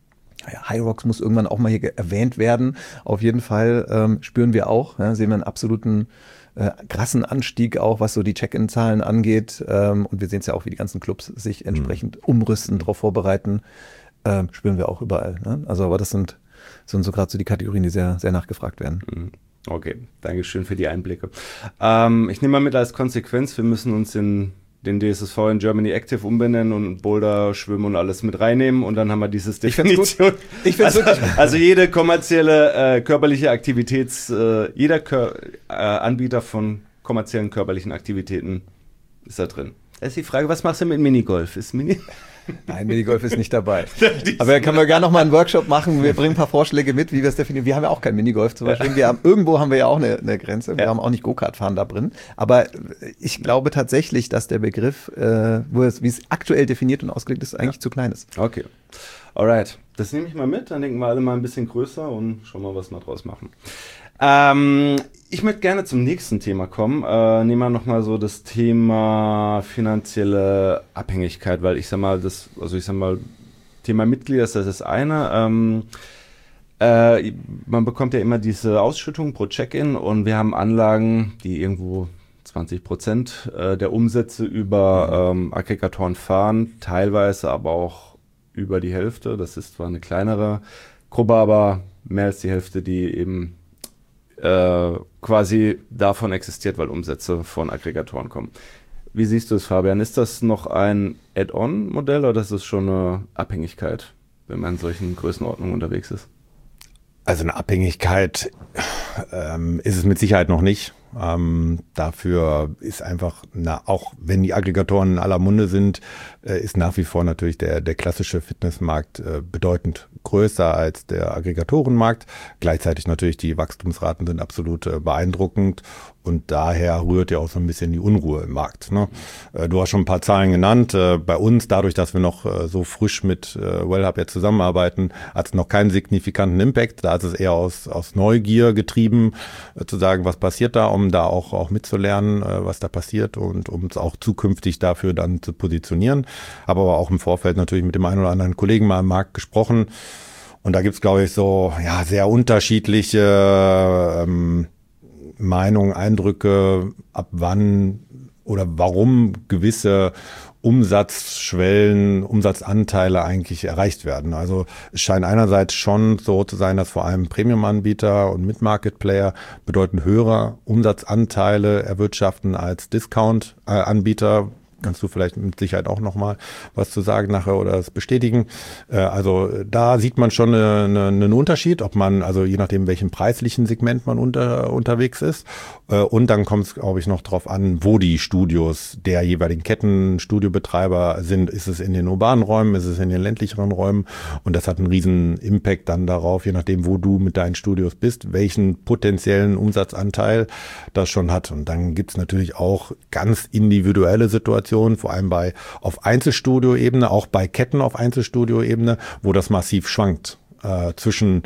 Ja, Hyrox muss irgendwann auch mal hier erwähnt werden. Auf jeden Fall spüren wir auch, sehen wir einen absoluten krassen Anstieg auch, was so die Check-in-Zahlen angeht. Und wir sehen es ja auch, wie die ganzen Clubs sich entsprechend umrüsten, darauf vorbereiten. Spüren wir auch überall. Ne? Also, aber das sind so gerade so die Kategorien, die sehr, sehr nachgefragt werden. Okay, Dankeschön für die Einblicke. Ich nehme mal mit als Konsequenz, wir müssen uns in den DSSV in Germany Active umbenennen und Boulder, Schwimmen und alles mit reinnehmen und dann haben wir dieses Definition. Ich find's gut. Also jede kommerzielle körperliche jeder Anbieter von kommerziellen körperlichen Aktivitäten ist da drin. Da ist die Frage, was machst du mit Minigolf? Nein, Minigolf ist nicht dabei. Aber da können wir gerne noch mal einen Workshop machen. Wir bringen ein paar Vorschläge mit, wie wir es definieren. Wir haben ja auch kein Minigolf zum Beispiel. Irgendwo haben wir ja auch eine Grenze. Wir haben auch nicht Go-Kart fahren da drin. Aber ich glaube tatsächlich, dass der Begriff, wie es aktuell definiert und ausgelegt ist, eigentlich zu klein ist. Okay. Alright. Das nehme ich mal mit. Dann denken wir alle mal ein bisschen größer und schauen mal, was wir draus machen. Ich möchte gerne zum nächsten Thema kommen. Nehmen wir nochmal so das Thema finanzielle Abhängigkeit, weil Thema Mitglieder ist das eine. Man bekommt ja immer diese Ausschüttung pro Check-in und wir haben Anlagen, die irgendwo 20% der Umsätze über Aggregatoren fahren, teilweise aber auch über die Hälfte. Das ist zwar eine kleinere Gruppe, aber mehr als die Hälfte, die eben quasi davon existiert, weil Umsätze von Aggregatoren kommen. Wie siehst du es, Fabian? Ist das noch ein Add-on-Modell oder ist es schon eine Abhängigkeit, wenn man in solchen Größenordnungen unterwegs ist? Also eine Abhängigkeit ist es mit Sicherheit noch nicht. Dafür ist einfach, auch wenn die Aggregatoren in aller Munde sind, ist nach wie vor natürlich der klassische Fitnessmarkt bedeutend größer als der Aggregatorenmarkt. Gleichzeitig natürlich die Wachstumsraten sind absolut beeindruckend und daher rührt ja auch so ein bisschen die Unruhe im Markt. Ne? Du hast schon ein paar Zahlen genannt. Bei uns, dadurch, dass wir noch so frisch mit Wellhub jetzt zusammenarbeiten, hat es noch keinen signifikanten Impact. Da ist es eher aus Neugier getrieben, zu sagen, was passiert da, um da auch mitzulernen, was da passiert und um es auch zukünftig dafür dann zu positionieren. Habe aber auch im Vorfeld natürlich mit dem einen oder anderen Kollegen mal im Markt gesprochen. Und da gibt's, glaube ich, so sehr unterschiedliche Meinungen, Eindrücke, ab wann oder warum gewisse Umsatzschwellen, Umsatzanteile eigentlich erreicht werden. Also es scheint einerseits schon so zu sein, dass vor allem Premium-Anbieter und Mid-Market-Player bedeutend höhere Umsatzanteile erwirtschaften als Discount-Anbieter. Kannst du vielleicht mit Sicherheit auch nochmal was zu sagen nachher oder es bestätigen. Also da sieht man schon einen Unterschied, ob man, also je nachdem, welchem preislichen Segment man unterwegs ist. Und dann kommt es, glaube ich, noch drauf an, wo die Studios der jeweiligen Kettenstudiobetreiber sind. Ist es in den urbanen Räumen, ist es in den ländlicheren Räumen? Und das hat einen riesen Impact dann darauf, je nachdem, wo du mit deinen Studios bist, welchen potenziellen Umsatzanteil das schon hat. Und dann gibt's natürlich auch ganz individuelle Situationen, vor allem auf Einzelstudio-Ebene, auch bei Ketten auf Einzelstudio-Ebene, wo das massiv schwankt. Zwischen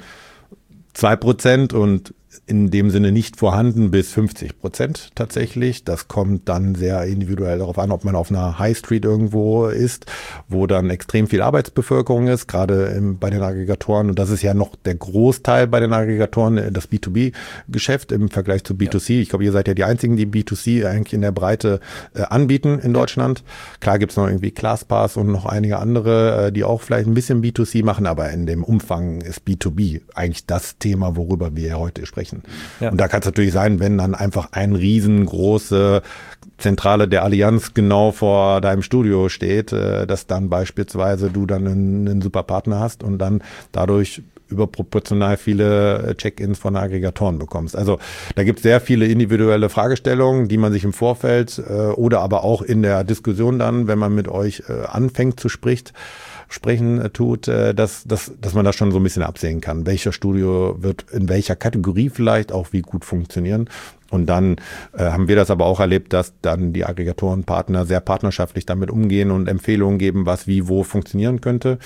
2% und in dem Sinne nicht vorhanden bis 50% tatsächlich. Das kommt dann sehr individuell darauf an, ob man auf einer High Street irgendwo ist, wo dann extrem viel Arbeitsbevölkerung ist, gerade bei den Aggregatoren. Und das ist ja noch der Großteil bei den Aggregatoren, das B2B-Geschäft im Vergleich zu B2C. Ja. Ich glaube, ihr seid ja die einzigen, die B2C eigentlich in der Breite anbieten in Deutschland. Klar gibt's noch irgendwie ClassPass und noch einige andere, die auch vielleicht ein bisschen B2C machen, aber in dem Umfang ist B2B eigentlich das Thema, worüber wir heute sprechen. Ja. Und da kann es natürlich sein, wenn dann einfach eine riesengroße Zentrale der Allianz genau vor deinem Studio steht, dass dann beispielsweise du dann einen super Partner hast und dann dadurch überproportional viele Check-ins von Aggregatoren bekommst. Also da gibt es sehr viele individuelle Fragestellungen, die man sich im Vorfeld oder aber auch in der Diskussion dann, wenn man mit euch anfängt zu sprechen tut, dass man das schon so ein bisschen absehen kann. Welcher Studio wird in welcher Kategorie vielleicht auch wie gut funktionieren. Und dann haben wir das aber auch erlebt, dass dann die Aggregatorenpartner sehr partnerschaftlich damit umgehen und Empfehlungen geben, was wie wo funktionieren könnte.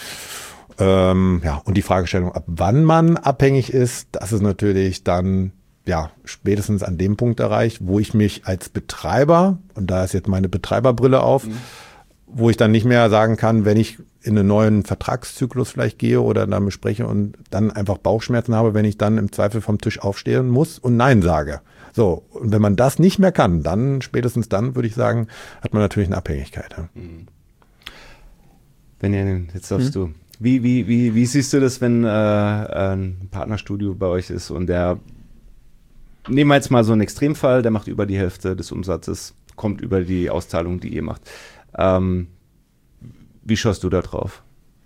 Und die Fragestellung, ab wann man abhängig ist, das ist natürlich dann spätestens an dem Punkt erreicht, wo ich mich als Betreiber, und da ist jetzt meine Betreiberbrille auf, wo ich dann nicht mehr sagen kann, wenn ich in einen neuen Vertragszyklus vielleicht gehe oder dann bespreche und dann einfach Bauchschmerzen habe, wenn ich dann im Zweifel vom Tisch aufstehen muss und Nein sage. So, und wenn man das nicht mehr kann, dann, spätestens dann, würde ich sagen, hat man natürlich eine Abhängigkeit. Ja. Benjamin, jetzt darfst du. Wie siehst du das, wenn ein Partnerstudio bei euch ist und der, nehmen wir jetzt mal so einen Extremfall, der macht über die Hälfte des Umsatzes, kommt über die Auszahlung, die ihr macht. Wie schaust du da drauf?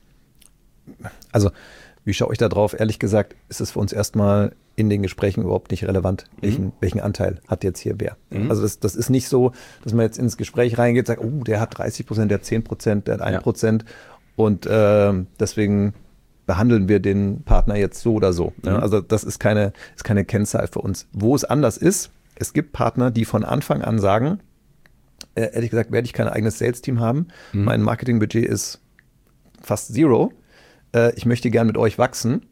Also, wie schaue ich da drauf? Ehrlich gesagt, ist es für uns erstmal in den Gesprächen überhaupt nicht relevant, welchen Anteil hat jetzt hier wer. Also das ist nicht so, dass man jetzt ins Gespräch reingeht und sagt, oh, der hat 30%, der hat 10%, der hat 1%. Und deswegen behandeln wir den Partner jetzt so oder so. Ja? Also das ist keine Kennzahl für uns. Wo es anders ist, es gibt Partner, die von Anfang an sagen, ehrlich gesagt, werde ich kein eigenes Sales-Team haben. Mein Marketingbudget ist fast zero. Ich möchte gern mit euch wachsen.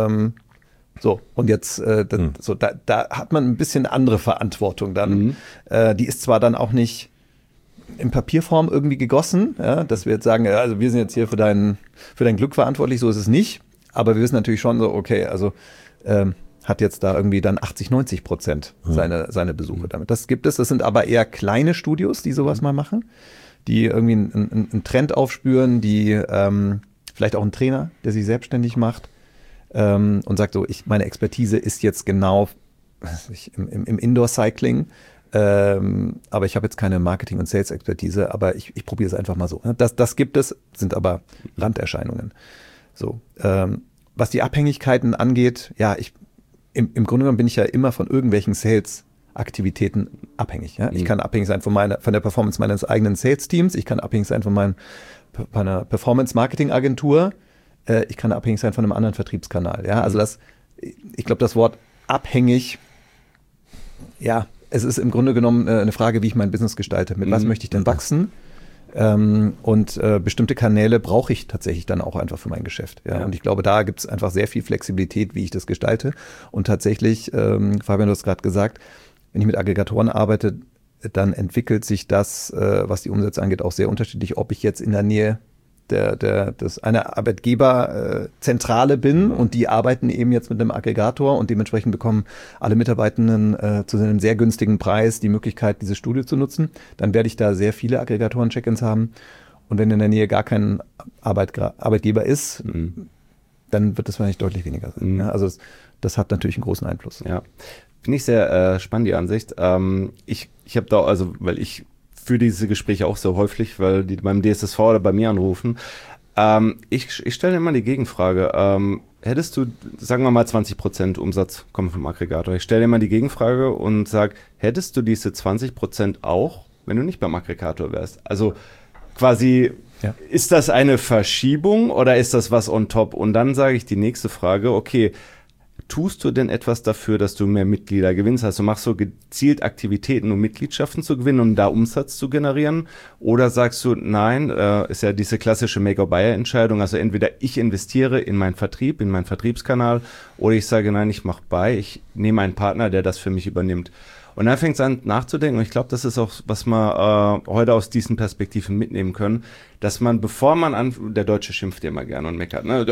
So, und jetzt, da hat man ein bisschen andere Verantwortung dann. Die ist zwar dann auch nicht in Papierform irgendwie gegossen, ja, dass wir jetzt sagen, ja, also wir sind jetzt hier für dein Glück verantwortlich, so ist es nicht. Aber wir wissen natürlich schon so, okay, also hat jetzt da irgendwie dann 80-90% seine Besuche damit. Das gibt es, das sind aber eher kleine Studios, die sowas mal machen, die irgendwie einen Trend aufspüren, die vielleicht auch einen Trainer, der sich selbstständig macht und sagt so, meine Expertise ist jetzt genau im Indoor-Cycling, aber ich habe jetzt keine Marketing- und Sales-Expertise, aber ich probiere es einfach mal so. Das gibt es, sind aber Randerscheinungen. So, was die Abhängigkeiten angeht, ja, im Grunde genommen bin ich ja immer von irgendwelchen Sales-Aktivitäten abhängig. Ja? Ich kann abhängig sein von der Performance meines eigenen Sales-Teams, ich kann abhängig sein von einer Performance-Marketing-Agentur, ich kann abhängig sein von einem anderen Vertriebskanal. Ja? Also ich glaube, das Wort abhängig, ja, es ist im Grunde genommen eine Frage, wie ich mein Business gestalte. Mit was möchte ich denn wachsen? Und bestimmte Kanäle brauche ich tatsächlich dann auch einfach für mein Geschäft. Ja? Und ich glaube, da gibt es einfach sehr viel Flexibilität, wie ich das gestalte. Und tatsächlich, Fabian, du hast gerade gesagt, wenn ich mit Aggregatoren arbeite, dann entwickelt sich das, was die Umsätze angeht, auch sehr unterschiedlich, ob ich jetzt in der Nähe einer Arbeitgeberzentrale bin und die arbeiten eben jetzt mit einem Aggregator und dementsprechend bekommen alle Mitarbeitenden zu einem sehr günstigen Preis die Möglichkeit, dieses Studio zu nutzen. Dann werde ich da sehr viele Aggregatoren-Check-ins haben. Und wenn in der Nähe gar kein Arbeitgeber ist, dann wird das wahrscheinlich deutlich weniger sein. Ja, also das hat natürlich einen großen Einfluss. Ja, finde ich sehr spannend, die Ansicht. Ich habe da, also weil ich für diese Gespräche auch so häufig, weil die beim DSSV oder bei mir anrufen. Ich stelle immer die Gegenfrage. Hättest du, sagen wir mal 20% Umsatz kommen vom Aggregator. Ich stelle immer die Gegenfrage und sage, hättest du diese 20% auch, wenn du nicht beim Aggregator wärst? Also quasi, ist das eine Verschiebung oder ist das was on top? Und dann sage ich die nächste Frage, okay, tust du denn etwas dafür, dass du mehr Mitglieder gewinnst? Also machst du gezielt Aktivitäten, um Mitgliedschaften zu gewinnen und da Umsatz zu generieren? Oder sagst du, nein, ist ja diese klassische Make-or-Buy-Entscheidung, also entweder ich investiere in meinen Vertrieb, in meinen Vertriebskanal, oder ich sage, nein, ich mache Buy, ich nehme einen Partner, der das für mich übernimmt. Und dann fängt es an nachzudenken, und ich glaube, das ist auch, was wir heute aus diesen Perspektiven mitnehmen können, dass man, bevor man der Deutsche schimpft immer gerne und meckert, ne?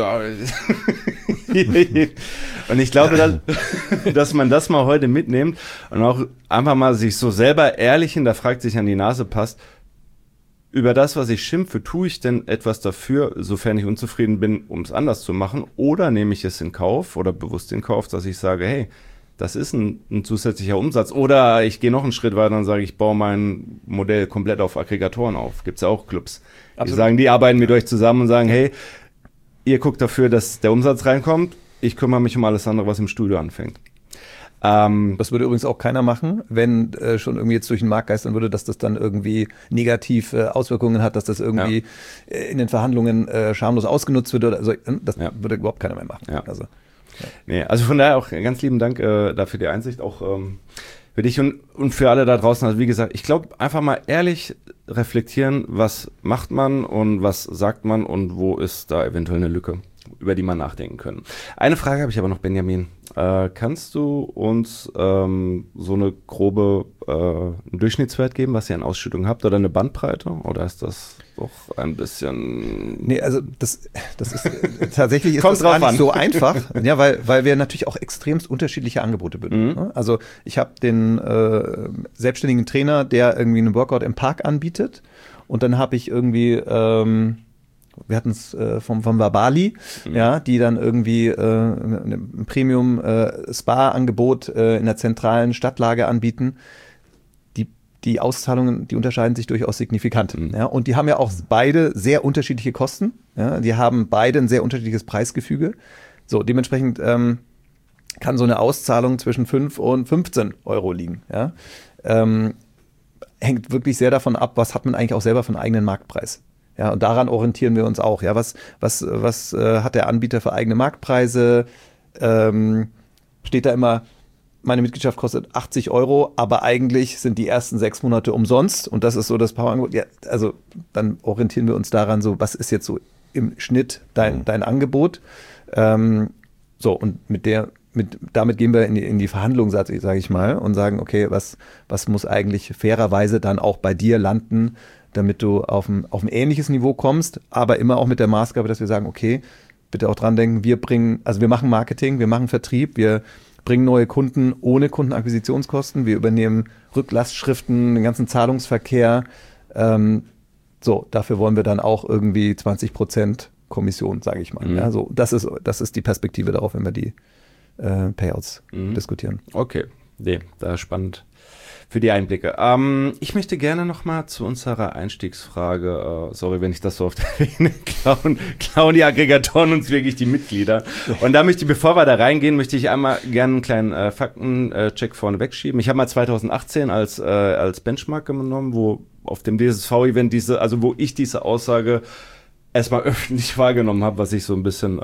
Und ich glaube, dass man das mal heute mitnimmt und auch einfach mal sich so selber ehrlich hinterfragt, sich an die Nase passt, über das, was ich schimpfe, tue ich denn etwas dafür, sofern ich unzufrieden bin, um es anders zu machen, oder nehme ich es in Kauf oder bewusst in Kauf, dass ich sage, hey, das ist ein zusätzlicher Umsatz. Oder ich gehe noch einen Schritt weiter und sage, ich baue mein Modell komplett auf Aggregatoren auf. Gibt es ja auch Clubs. Die sagen, die arbeiten mit euch zusammen und sagen, hey, ihr guckt dafür, dass der Umsatz reinkommt. Ich kümmere mich um alles andere, was im Studio anfängt. Das würde übrigens auch keiner machen, wenn schon irgendwie jetzt durch den Markt geistern würde, dass das dann irgendwie negativ Auswirkungen hat, dass das irgendwie in den Verhandlungen schamlos ausgenutzt wird. Oder so. Das würde überhaupt keiner mehr machen. Ja. Also von daher auch ganz lieben Dank dafür die Einsicht, auch für dich und für alle da draußen. Also wie gesagt, ich glaube, einfach mal ehrlich reflektieren, was macht man und was sagt man und wo ist da eventuell eine Lücke, über die man nachdenken können. Eine Frage habe ich aber noch, Benjamin. Kannst du uns so eine grobe einen Durchschnittswert geben, was ihr an Ausschüttung habt, oder eine Bandbreite? Oder ist das doch ein bisschen... Nee, also das ist tatsächlich ist Kommt das gar drauf nicht an. so einfach, ja, weil wir natürlich auch extremst unterschiedliche Angebote bedienen. Ne? Also ich habe den selbstständigen Trainer, der irgendwie einen Workout im Park anbietet, und dann habe ich irgendwie wir hatten es vom Vabali, ja, die dann irgendwie ein Premium-Spa-Angebot in der zentralen Stadtlage anbieten. Die Auszahlungen, die unterscheiden sich durchaus signifikant. Ja, und die haben ja auch beide sehr unterschiedliche Kosten. Ja, die haben beide ein sehr unterschiedliches Preisgefüge. So, dementsprechend kann so eine Auszahlung zwischen 5 und 15 Euro liegen. Ja. Hängt wirklich sehr davon ab, was hat man eigentlich auch selber für einen eigenen Marktpreis. Ja, und daran orientieren wir uns auch. Ja, was hat der Anbieter für eigene Marktpreise? Steht da immer, meine Mitgliedschaft kostet 80 Euro, aber eigentlich sind die ersten 6 Monate umsonst, und das ist so das Powerangebot. Ja, also dann orientieren wir uns daran, so, was ist jetzt so im Schnitt dein Angebot? So, und damit gehen wir in die Verhandlung, sage ich mal, und sagen, okay, was muss eigentlich fairerweise dann auch bei dir landen, damit du auf ein ähnliches Niveau kommst, aber immer auch mit der Maßgabe, dass wir sagen, okay, bitte auch dran denken, wir machen Marketing, wir machen Vertrieb, wir bringen neue Kunden ohne Kundenakquisitionskosten, wir übernehmen Rücklastschriften, den ganzen Zahlungsverkehr. So, dafür wollen wir dann auch irgendwie 20% Kommission, sage ich mal. Ja, so, das ist die Perspektive darauf, wenn wir die Payouts diskutieren. Okay, nee, da spannend für die Einblicke. Ich möchte gerne nochmal zu unserer Einstiegsfrage, sorry, wenn ich das so oft erwähne, klauen die Aggregatoren uns wirklich die Mitglieder. Und da bevor wir da reingehen, möchte ich einmal gerne einen kleinen Faktencheck vorne wegschieben. Ich habe mal 2018 als Benchmark genommen, wo auf dem DSV-Event wo ich diese Aussage erstmal öffentlich wahrgenommen habe, was ich so ein bisschen,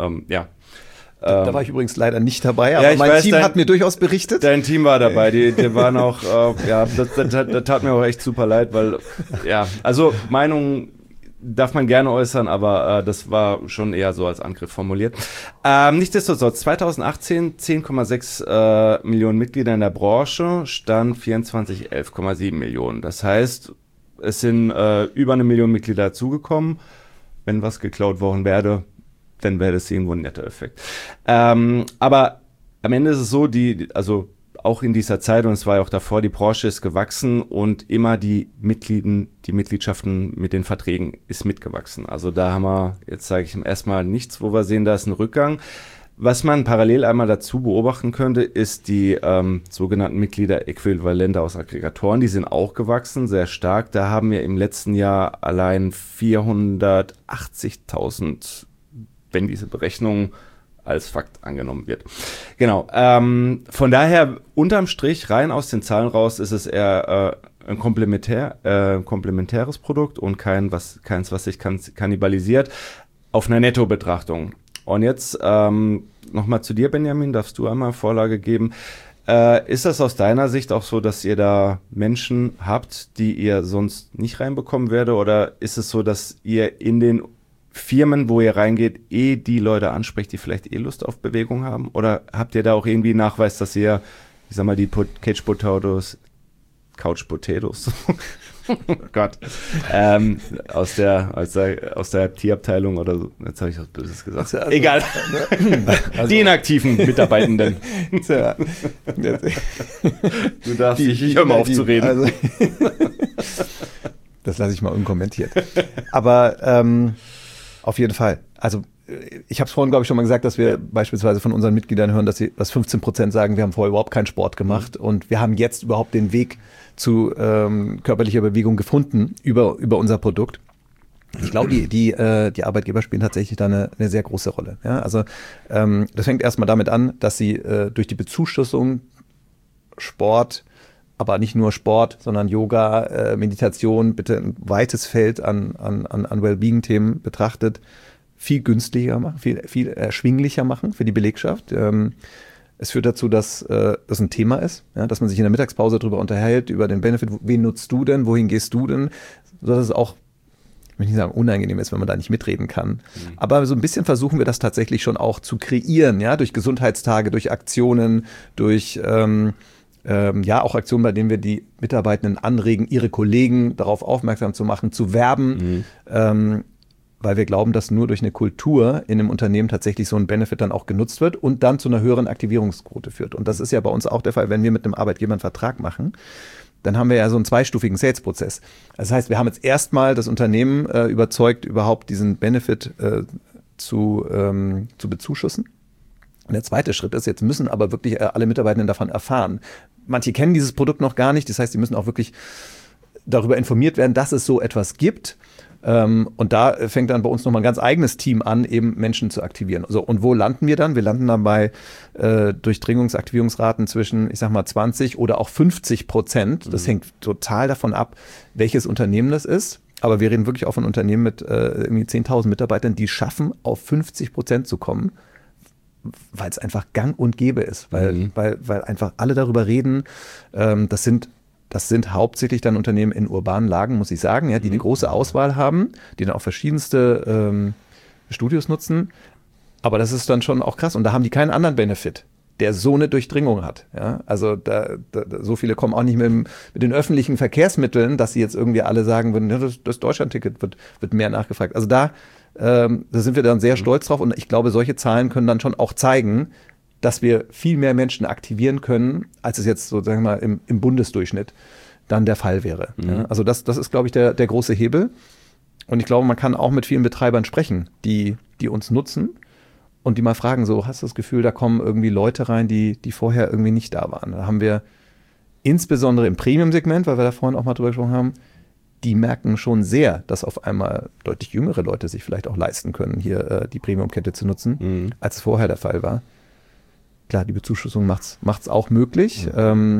Da war ich übrigens leider nicht dabei, aber ja, mein Team hat mir durchaus berichtet. Dein Team war dabei, die waren auch, das tat mir auch echt super leid, weil, also Meinungen darf man gerne äußern, aber das war schon eher so als Angriff formuliert. Nichtsdestotrotz, 2018 10,6 Millionen Mitglieder in der Branche, Stand 24 11,7 Millionen. Das heißt, es sind über 1 Million Mitglieder dazugekommen. Wenn was geklaut worden wäre, dann wäre das irgendwo ein netter Effekt. Aber am Ende ist es so, also auch in dieser Zeit, und es war ja auch davor, die Branche ist gewachsen und immer die Mitgliedschaften mit den Verträgen ist mitgewachsen. Also da haben wir, jetzt sage ich erstmal nichts, wo wir sehen, da ist ein Rückgang. Was man parallel einmal dazu beobachten könnte, ist die sogenannten Mitgliederäquivalente aus Aggregatoren. Die sind auch gewachsen, sehr stark. Da haben wir im letzten Jahr allein 480.000, wenn diese Berechnung als Fakt angenommen wird. Genau. Von daher, unterm Strich, rein aus den Zahlen raus, ist es eher ein komplementäres Produkt und keins, was sich kannibalisiert, auf einer Nettobetrachtung. Und jetzt nochmal zu dir, Benjamin, darfst du einmal Vorlage geben. Ist das aus deiner Sicht auch so, dass ihr da Menschen habt, die ihr sonst nicht reinbekommen werdet? Oder ist es so, dass ihr in den Firmen, wo ihr reingeht, die Leute anspricht, die vielleicht Lust auf Bewegung haben? Oder habt ihr da auch irgendwie Nachweis, dass ihr, ich sag mal, die Couch Potatoes, oh Gott, aus der Tierabteilung oder so, jetzt habe ich was Böses gesagt. Also, egal, die inaktiven Mitarbeitenden. Tja. Du darfst dich hör mal aufzureden. Also, das lasse ich mal unkommentiert. Aber auf jeden Fall. Also ich habe es vorhin, glaube ich, schon mal gesagt, dass wir beispielsweise von unseren Mitgliedern hören, dass 15% sagen, wir haben vorher überhaupt keinen Sport gemacht und wir haben jetzt überhaupt den Weg zu körperlicher Bewegung gefunden über unser Produkt. Ich glaube, die Arbeitgeber spielen tatsächlich da eine sehr große Rolle. Ja? Also das fängt erstmal damit an, dass sie durch die Bezuschussung Sport, aber nicht nur Sport, sondern Yoga, Meditation, bitte ein weites Feld an Wellbeing-Themen betrachtet, viel günstiger machen, viel erschwinglicher machen für die Belegschaft. Es führt dazu, dass das ein Thema ist, ja, dass man sich in der Mittagspause darüber unterhält, über den Benefit, wen nutzt du denn, wohin gehst du denn, sodass es auch ich möchte nicht sagen unangenehm ist, wenn man da nicht mitreden kann. Aber so ein bisschen versuchen wir das tatsächlich schon auch zu kreieren, ja, durch Gesundheitstage, durch Aktionen, durch auch Aktionen, bei denen wir die Mitarbeitenden anregen, ihre Kollegen darauf aufmerksam zu machen, zu werben, weil wir glauben, dass nur durch eine Kultur in einem Unternehmen tatsächlich so ein Benefit dann auch genutzt wird und dann zu einer höheren Aktivierungsquote führt. Und das ist ja bei uns auch der Fall, wenn wir mit einem Arbeitgeber einen Vertrag machen, dann haben wir ja so einen zweistufigen Sales-Prozess. Das heißt, wir haben jetzt erstmal das Unternehmen überzeugt, überhaupt diesen Benefit zu bezuschussen. Und der zweite Schritt ist, jetzt müssen aber wirklich alle Mitarbeitenden davon erfahren. Manche kennen dieses Produkt noch gar nicht, das heißt, sie müssen auch wirklich darüber informiert werden, dass es so etwas gibt. Und da fängt dann bei uns nochmal ein ganz eigenes Team an, eben Menschen zu aktivieren. So, und wo landen wir dann? Wir landen dann bei Durchdringungsaktivierungsraten zwischen, ich sag mal, 20 oder auch 50%. Das hängt total davon ab, welches Unternehmen das ist. Aber wir reden wirklich auch von Unternehmen mit irgendwie 10.000 Mitarbeitern, die schaffen, auf 50% zu kommen, weil es einfach gang und gäbe ist, weil einfach alle darüber reden. Das sind hauptsächlich dann Unternehmen in urbanen Lagen, muss ich sagen, ja, die eine große Auswahl haben, die dann auch verschiedenste Studios nutzen. Aber das ist dann schon auch krass. Und da haben die keinen anderen Benefit, der so eine Durchdringung hat. Ja? Also so viele kommen auch nicht mit den öffentlichen Verkehrsmitteln, dass sie jetzt irgendwie alle sagen würden, ja, das Deutschlandticket wird mehr nachgefragt. Also da sind wir dann sehr stolz drauf. Und ich glaube, solche Zahlen können dann schon auch zeigen, dass wir viel mehr Menschen aktivieren können, als es jetzt sozusagen mal im Bundesdurchschnitt dann der Fall wäre. Ja, also das ist, glaube ich, der große Hebel. Und ich glaube, man kann auch mit vielen Betreibern sprechen, die uns nutzen und die mal fragen, so, hast du das Gefühl, da kommen irgendwie Leute rein, die vorher irgendwie nicht da waren. Da haben wir insbesondere im Premium-Segment, weil wir da vorhin auch mal drüber gesprochen haben, die merken schon sehr, dass auf einmal deutlich jüngere Leute sich vielleicht auch leisten können, hier die Premium-Kette zu nutzen, als es vorher der Fall war. Klar, die Bezuschussung macht's auch möglich,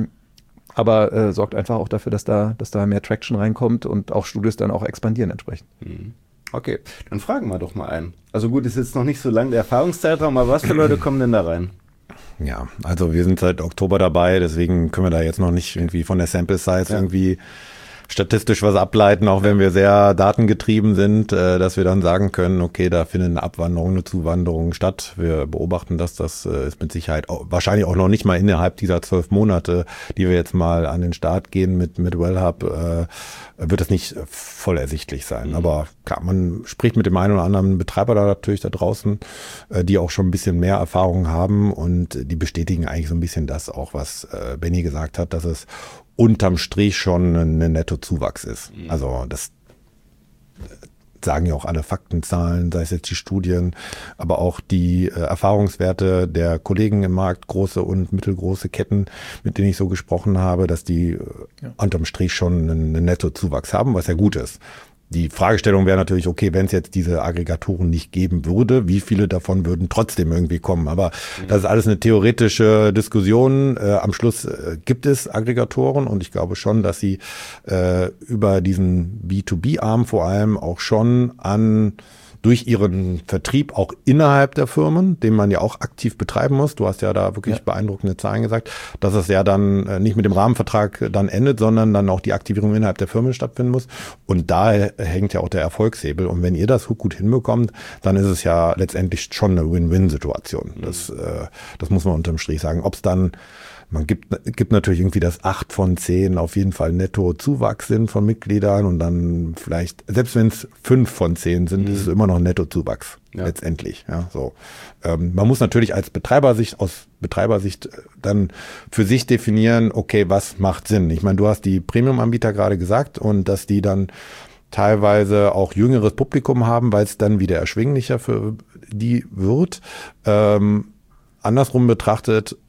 aber sorgt einfach auch dafür, dass da mehr Traction reinkommt und auch Studios dann auch expandieren entsprechend. Okay, dann fragen wir doch mal einen. Also gut, ist jetzt noch nicht so lang der Erfahrungszeitraum, aber was für Leute kommen denn da rein? Ja, also wir sind seit Oktober dabei, deswegen können wir da jetzt noch nicht irgendwie von der Sample Size irgendwie statistisch was ableiten, auch wenn wir sehr datengetrieben sind, dass wir dann sagen können, okay, da findet eine Abwanderung, eine Zuwanderung statt. Wir beobachten das ist mit Sicherheit wahrscheinlich auch noch nicht mal innerhalb dieser 12 Monate, die wir jetzt mal an den Start gehen mit Wellhub, wird das nicht voll ersichtlich sein. Aber klar, man spricht mit dem einen oder anderen Betreiber da natürlich da draußen, die auch schon ein bisschen mehr Erfahrung haben und die bestätigen eigentlich so ein bisschen das auch, was Benny gesagt hat, dass es unterm Strich schon ein Nettozuwachs ist. Also das sagen ja auch alle Faktenzahlen, sei es jetzt die Studien, aber auch die Erfahrungswerte der Kollegen im Markt, große und mittelgroße Ketten, mit denen ich so gesprochen habe, dass die unterm Strich schon einen Nettozuwachs haben, was ja gut ist. Die Fragestellung wäre natürlich, okay, wenn es jetzt diese Aggregatoren nicht geben würde, wie viele davon würden trotzdem irgendwie kommen? Aber das ist alles eine theoretische Diskussion. Am Schluss gibt es Aggregatoren und ich glaube schon, dass sie über diesen B2B-Arm vor allem auch schon durch ihren Vertrieb auch innerhalb der Firmen, den man ja auch aktiv betreiben muss. Du hast ja da wirklich beeindruckende Zahlen gesagt, dass es ja dann nicht mit dem Rahmenvertrag dann endet, sondern dann auch die Aktivierung innerhalb der Firmen stattfinden muss. Und da hängt ja auch der Erfolgshebel. Und wenn ihr das gut hinbekommt, dann ist es ja letztendlich schon eine Win-Win-Situation. Das muss man unterm Strich sagen. Ob es dann man gibt natürlich irgendwie das 8 von 10 auf jeden Fall Netto-Zuwachs sind von Mitgliedern und dann vielleicht, selbst wenn es 5 von 10 sind, ist es immer noch ein Netto-Zuwachs letztendlich. Ja, so. Man muss natürlich aus Betreibersicht dann für sich definieren, okay, was macht Sinn? Ich meine, du hast die Premium-Anbieter gerade gesagt und dass die dann teilweise auch jüngeres Publikum haben, weil es dann wieder erschwinglicher für die wird. Andersrum betrachtet,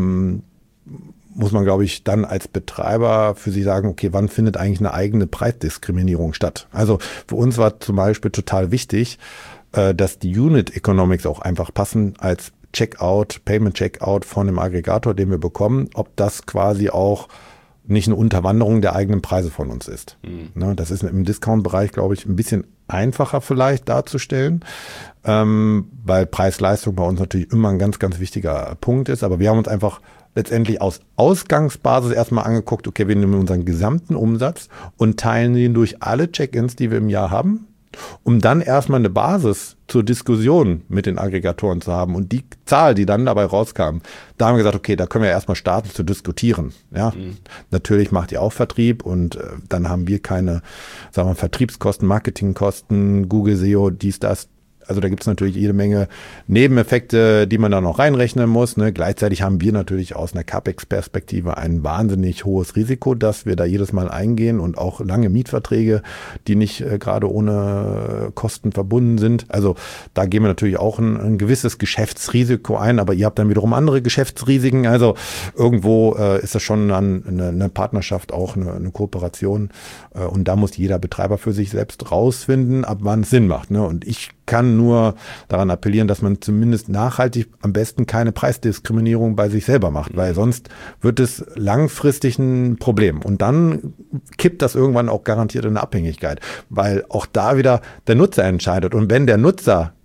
muss man, glaube ich, dann als Betreiber für sich sagen, okay, wann findet eigentlich eine eigene Preisdiskriminierung statt? Also für uns war zum Beispiel total wichtig, dass die Unit Economics auch einfach passen als Payment Checkout von dem Aggregator, den wir bekommen, ob das quasi auch nicht eine Unterwanderung der eigenen Preise von uns ist. Ne, das ist im Discount-Bereich, glaube ich, ein bisschen einfacher vielleicht darzustellen, weil Preis-Leistung bei uns natürlich immer ein ganz, ganz wichtiger Punkt ist. Aber wir haben uns einfach letztendlich aus Ausgangsbasis erstmal angeguckt, okay, wir nehmen unseren gesamten Umsatz und teilen ihn durch alle Check-ins, die wir im Jahr haben, um dann erstmal eine Basis zur Diskussion mit den Aggregatoren zu haben. Und die Zahl, die dann dabei rauskam, da haben wir gesagt, okay, da können wir erstmal starten zu diskutieren. Ja, natürlich macht ihr auch Vertrieb und dann haben wir keine, sagen wir, Vertriebskosten, Marketingkosten, Google SEO, dies, das. Also da gibt es natürlich jede Menge Nebeneffekte, die man da noch reinrechnen muss. Ne? Gleichzeitig haben wir natürlich aus einer CapEx-Perspektive ein wahnsinnig hohes Risiko, dass wir da jedes Mal eingehen und auch lange Mietverträge, die nicht gerade ohne Kosten verbunden sind. Also da gehen wir natürlich auch ein gewisses Geschäftsrisiko ein, aber ihr habt dann wiederum andere Geschäftsrisiken. Also irgendwo ist das schon eine Partnerschaft, auch eine Kooperation. Und da muss jeder Betreiber für sich selbst rausfinden, ab wann es Sinn macht. Ne? Und ich kann nur daran appellieren, dass man zumindest nachhaltig am besten keine Preisdiskriminierung bei sich selber macht, weil sonst wird es langfristig ein Problem. Und dann kippt das irgendwann auch garantiert in eine Abhängigkeit, weil auch da wieder der Nutzer entscheidet. Und wenn der Nutzer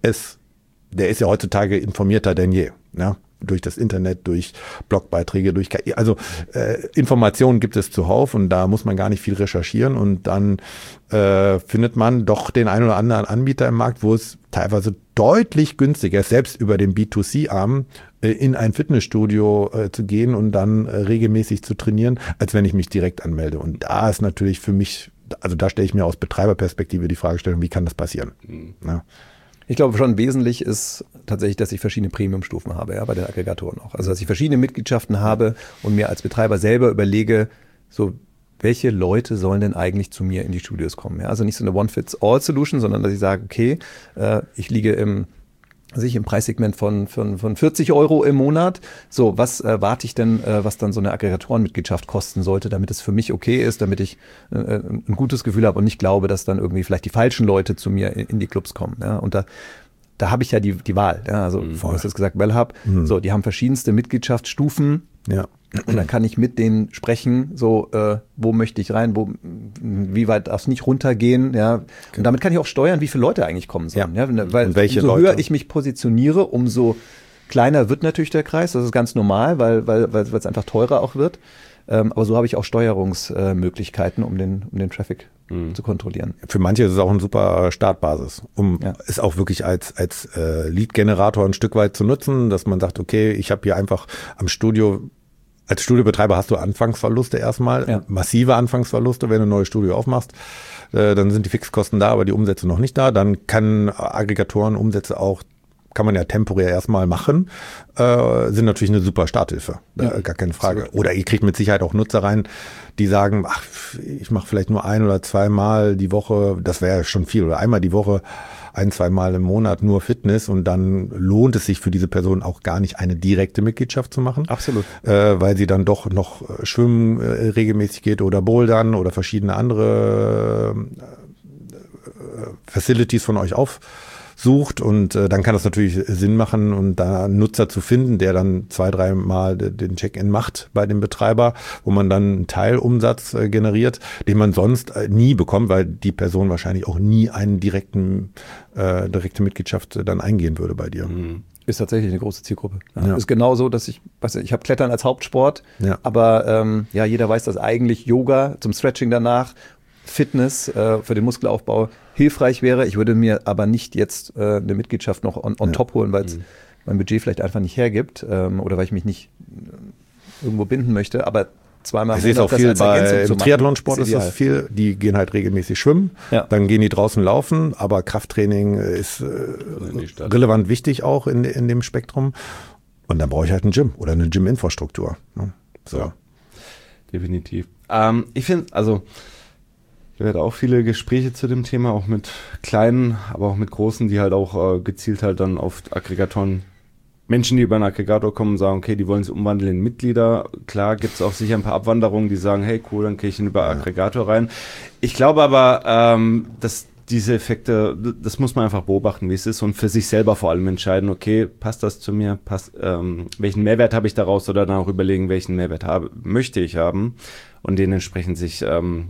der ist ja heutzutage informierter denn je, ja? Durch das Internet, durch Blogbeiträge, durch KI. Also Informationen gibt es zuhauf und da muss man gar nicht viel recherchieren und dann findet man doch den einen oder anderen Anbieter im Markt, wo es teilweise deutlich günstiger ist, selbst über den B2C-Arm in ein Fitnessstudio zu gehen und dann regelmäßig zu trainieren, als wenn ich mich direkt anmelde. Und da ist natürlich für mich, also da stelle ich mir aus Betreiberperspektive die Fragestellung, wie kann das passieren? Ja. Ich glaube schon wesentlich ist tatsächlich, dass ich verschiedene Premium-Stufen habe, ja, bei den Aggregatoren auch. Also dass ich verschiedene Mitgliedschaften habe und mir als Betreiber selber überlege, so welche Leute sollen denn eigentlich zu mir in die Studios kommen? Ja? Also nicht so eine One-Fits-All-Solution, sondern dass ich sage, okay, ich liege im Preissegment von 40 € im Monat. So, was erwarte ich denn, was dann so eine Aggregatorenmitgliedschaft kosten sollte, damit es für mich okay ist, damit ich ein gutes Gefühl habe und nicht glaube, dass dann irgendwie vielleicht die falschen Leute zu mir in die Clubs kommen. Ja? Und da habe ich ja die Wahl. Ja? Also, du hast jetzt gesagt, Wellhub, so, die haben verschiedenste Mitgliedschaftsstufen. Ja. Und dann kann ich mit denen sprechen, so, wo möchte ich rein, wie weit darf es nicht runtergehen, ja. Und damit kann ich auch steuern, wie viele Leute eigentlich kommen sollen, ja. Weil und welche umso Leute? höher ich mich positioniere, umso kleiner wird natürlich der Kreis. Das ist ganz normal, weil es einfach teurer auch wird. Aber so habe ich auch Steuerungsmöglichkeiten, um den Traffic zu kontrollieren. Für manche ist es auch eine super Startbasis, um es auch wirklich als Lead-Generator ein Stück weit zu nutzen, dass man sagt, okay, ich habe hier einfach am Studio, als Studiobetreiber hast du Anfangsverluste erstmal, massive Anfangsverluste, wenn du ein neues Studio aufmachst. Dann sind die Fixkosten da, aber die Umsätze noch nicht da. Dann kann Aggregatoren Umsätze auch, kann man ja temporär erstmal machen, sind natürlich eine super Starthilfe, gar keine Frage. Absolut. Oder ihr kriegt mit Sicherheit auch Nutzer rein, die sagen, ach, ich mache vielleicht nur 1 oder 2 Mal die Woche, das wäre schon viel, oder einmal die Woche, 1-2 Mal im Monat nur Fitness und dann lohnt es sich für diese Person auch gar nicht, eine direkte Mitgliedschaft zu machen. Absolut. Weil sie dann doch noch schwimmen regelmäßig geht oder bouldern oder verschiedene andere Facilities von euch aufsucht und dann kann das natürlich Sinn machen und da einen Nutzer zu finden, der dann 2-3 Mal den Check-in macht bei dem Betreiber, wo man dann einen Teilumsatz generiert, den man sonst nie bekommt, weil die Person wahrscheinlich auch nie einen direkte Mitgliedschaft dann eingehen würde bei dir. Ist tatsächlich eine große Zielgruppe. Ja. Ist genau so, dass ich habe Klettern als Hauptsport, aber jeder weiß, dass eigentlich Yoga zum Stretching danach, Fitness für den Muskelaufbau hilfreich wäre. Ich würde mir aber nicht jetzt eine Mitgliedschaft noch on top holen, weil es mein Budget vielleicht einfach nicht hergibt oder weil ich mich nicht irgendwo binden möchte, aber zweimal ich sehe es auch viel im Triathlonsport ist das viel, die gehen halt regelmäßig schwimmen, dann gehen die draußen laufen, aber Krafttraining ist relevant wichtig auch in dem Spektrum und dann brauche ich halt ein Gym oder eine Gym-Infrastruktur. So. Ja, definitiv. Ich finde, also ich werde auch viele Gespräche zu dem Thema, auch mit kleinen, aber auch mit großen, die halt auch gezielt halt dann auf Aggregatoren, Menschen, die über einen Aggregator kommen und sagen, okay, die wollen sich umwandeln in Mitglieder. Klar gibt es auch sicher ein paar Abwanderungen, die sagen, hey cool, dann gehe ich über Aggregator rein. Ich glaube aber, dass diese Effekte, das muss man einfach beobachten, wie es ist und für sich selber vor allem entscheiden, okay, passt das zu mir, welchen Mehrwert habe ich daraus oder dann auch überlegen, welchen Mehrwert möchte ich haben und den entsprechend sich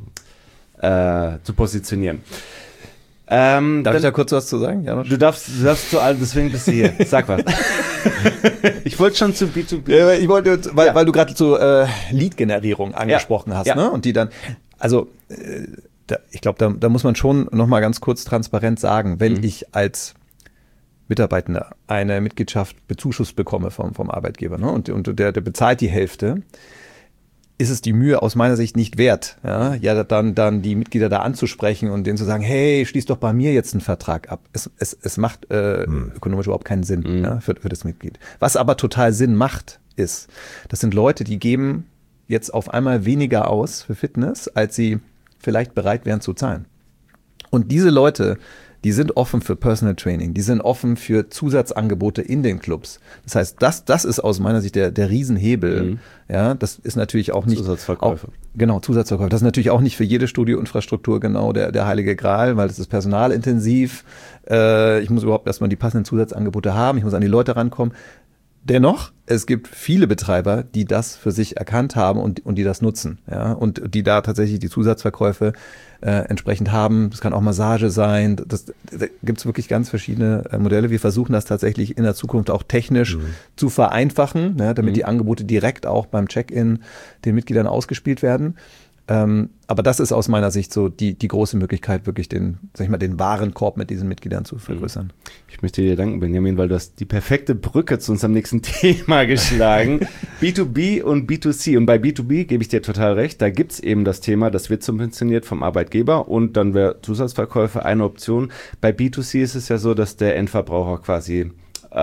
zu positionieren. Darf ich da kurz was zu sagen? Du darfst zu allem, deswegen bist du hier. Sag was. Ich wollte schon zu B2B. Ja, ich wollte, weil du gerade zu Lead-Generierung angesprochen hast, ne? Und die dann, also ich glaube, da muss man schon nochmal ganz kurz transparent sagen, wenn ich als Mitarbeitender eine Mitgliedschaft bezuschusst bekomme vom Arbeitgeber, ne, und der bezahlt die Hälfte, ist es die Mühe aus meiner Sicht nicht wert, ja dann die Mitglieder da anzusprechen und denen zu sagen, hey, schließ doch bei mir jetzt einen Vertrag ab. Es macht ökonomisch überhaupt keinen Sinn für das Mitglied. Was aber total Sinn macht, ist, das sind Leute, die geben jetzt auf einmal weniger aus für Fitness, als sie vielleicht bereit wären zu zahlen. Und diese Leute, die sind offen für Personal Training, die sind offen für Zusatzangebote in den Clubs. Das heißt, das ist aus meiner Sicht der Riesenhebel. Ja, das ist natürlich auch nicht Zusatzverkäufe. Zusatzverkäufe. Das ist natürlich auch nicht für jede Studioinfrastruktur genau der heilige Gral, weil das ist personalintensiv. Ich muss überhaupt erstmal die passenden Zusatzangebote haben, ich muss an die Leute rankommen. Dennoch, es gibt viele Betreiber, die das für sich erkannt haben und die das nutzen, ja, und die da tatsächlich die Zusatzverkäufe entsprechend haben. Das kann auch Massage sein. Da gibt es wirklich ganz verschiedene Modelle. Wir versuchen das tatsächlich in der Zukunft auch technisch zu vereinfachen, ne, damit die Angebote direkt auch beim Check-in den Mitgliedern ausgespielt werden. Aber das ist aus meiner Sicht so die große Möglichkeit, wirklich den Warenkorb mit diesen Mitgliedern zu vergrößern. Ich möchte dir danken, Benjamin, weil du hast die perfekte Brücke zu unserem nächsten Thema geschlagen. B2B und B2C. Und bei B2B gebe ich dir total recht, da gibt es eben das Thema, das wird subventioniert vom Arbeitgeber und dann wäre Zusatzverkäufe eine Option. Bei B2C ist es ja so, dass der Endverbraucher quasi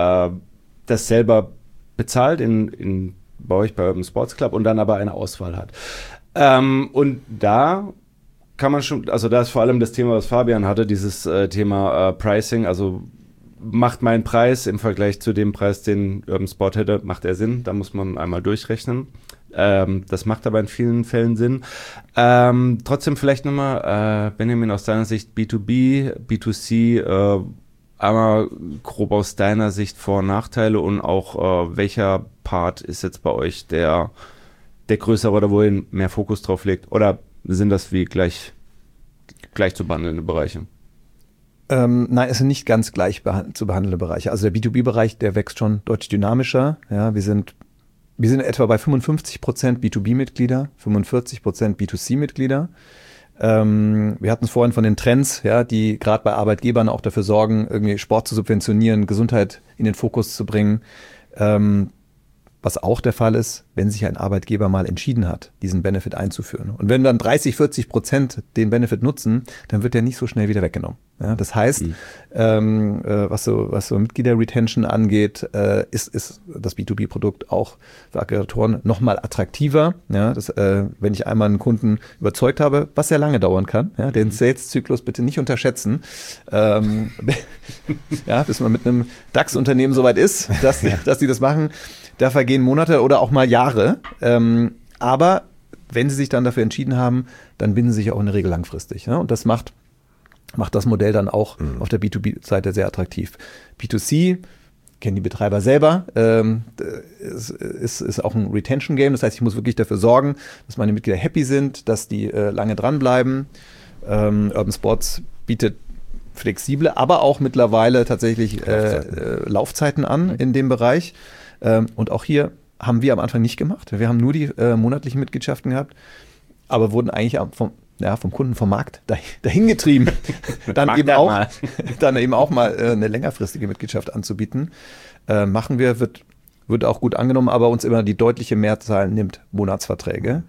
das selber bezahlt bei euch bei Urban Sports Club und dann aber eine Auswahl hat. Und da kann man schon, also da ist vor allem das Thema, was Fabian hatte, dieses Thema Pricing, also macht mein Preis im Vergleich zu dem Preis, den Urban Sport hätte, macht er Sinn, da muss man einmal durchrechnen. Das macht aber in vielen Fällen Sinn. Trotzdem vielleicht nochmal, Benjamin, aus deiner Sicht B2B, B2C, einmal grob aus deiner Sicht Vor- und Nachteile und auch welcher Part ist jetzt bei euch der größere oder wo ihr mehr Fokus drauf legt? Oder sind das wie gleich zu behandelnde Bereiche? Nein, es sind nicht ganz gleich zu behandelnde Bereiche. Also der B2B-Bereich, der wächst schon deutlich dynamischer. Ja, wir sind etwa bei 55% B2B-Mitglieder, 45% B2C-Mitglieder. Wir hatten es vorhin von den Trends, ja, die gerade bei Arbeitgebern auch dafür sorgen, irgendwie Sport zu subventionieren, Gesundheit in den Fokus zu bringen. Was auch der Fall ist, wenn sich ein Arbeitgeber mal entschieden hat, diesen Benefit einzuführen. Und wenn dann 30-40% den Benefit nutzen, dann wird der nicht so schnell wieder weggenommen. Ja, das heißt, was so Mitglieder-Retention angeht, ist das B2B-Produkt auch für Aggregatoren nochmal attraktiver. Ja, wenn ich einmal einen Kunden überzeugt habe, was sehr lange dauern kann, ja, den Sales-Zyklus bitte nicht unterschätzen, ja, bis man mit einem DAX-Unternehmen soweit ist, dass die das machen. Da vergehen Monate oder auch mal Jahre. Aber wenn sie sich dann dafür entschieden haben, dann binden sie sich auch in der Regel langfristig. Ja? Und das macht das Modell dann auch auf der B2B-Seite sehr attraktiv. B2C kennen die Betreiber selber. Ist auch ein Retention-Game. Das heißt, ich muss wirklich dafür sorgen, dass meine Mitglieder happy sind, dass die lange dranbleiben. Urban Sports bietet flexible, aber auch mittlerweile tatsächlich Laufzeiten an in dem Bereich. Und auch hier haben wir am Anfang nicht gemacht. Wir haben nur die monatlichen Mitgliedschaften gehabt, aber wurden eigentlich vom Kunden vom Markt dahin getrieben, dann eben auch mal eine längerfristige Mitgliedschaft anzubieten. Machen wir, wird auch gut angenommen, aber uns immer die deutliche Mehrzahl nimmt Monatsverträge.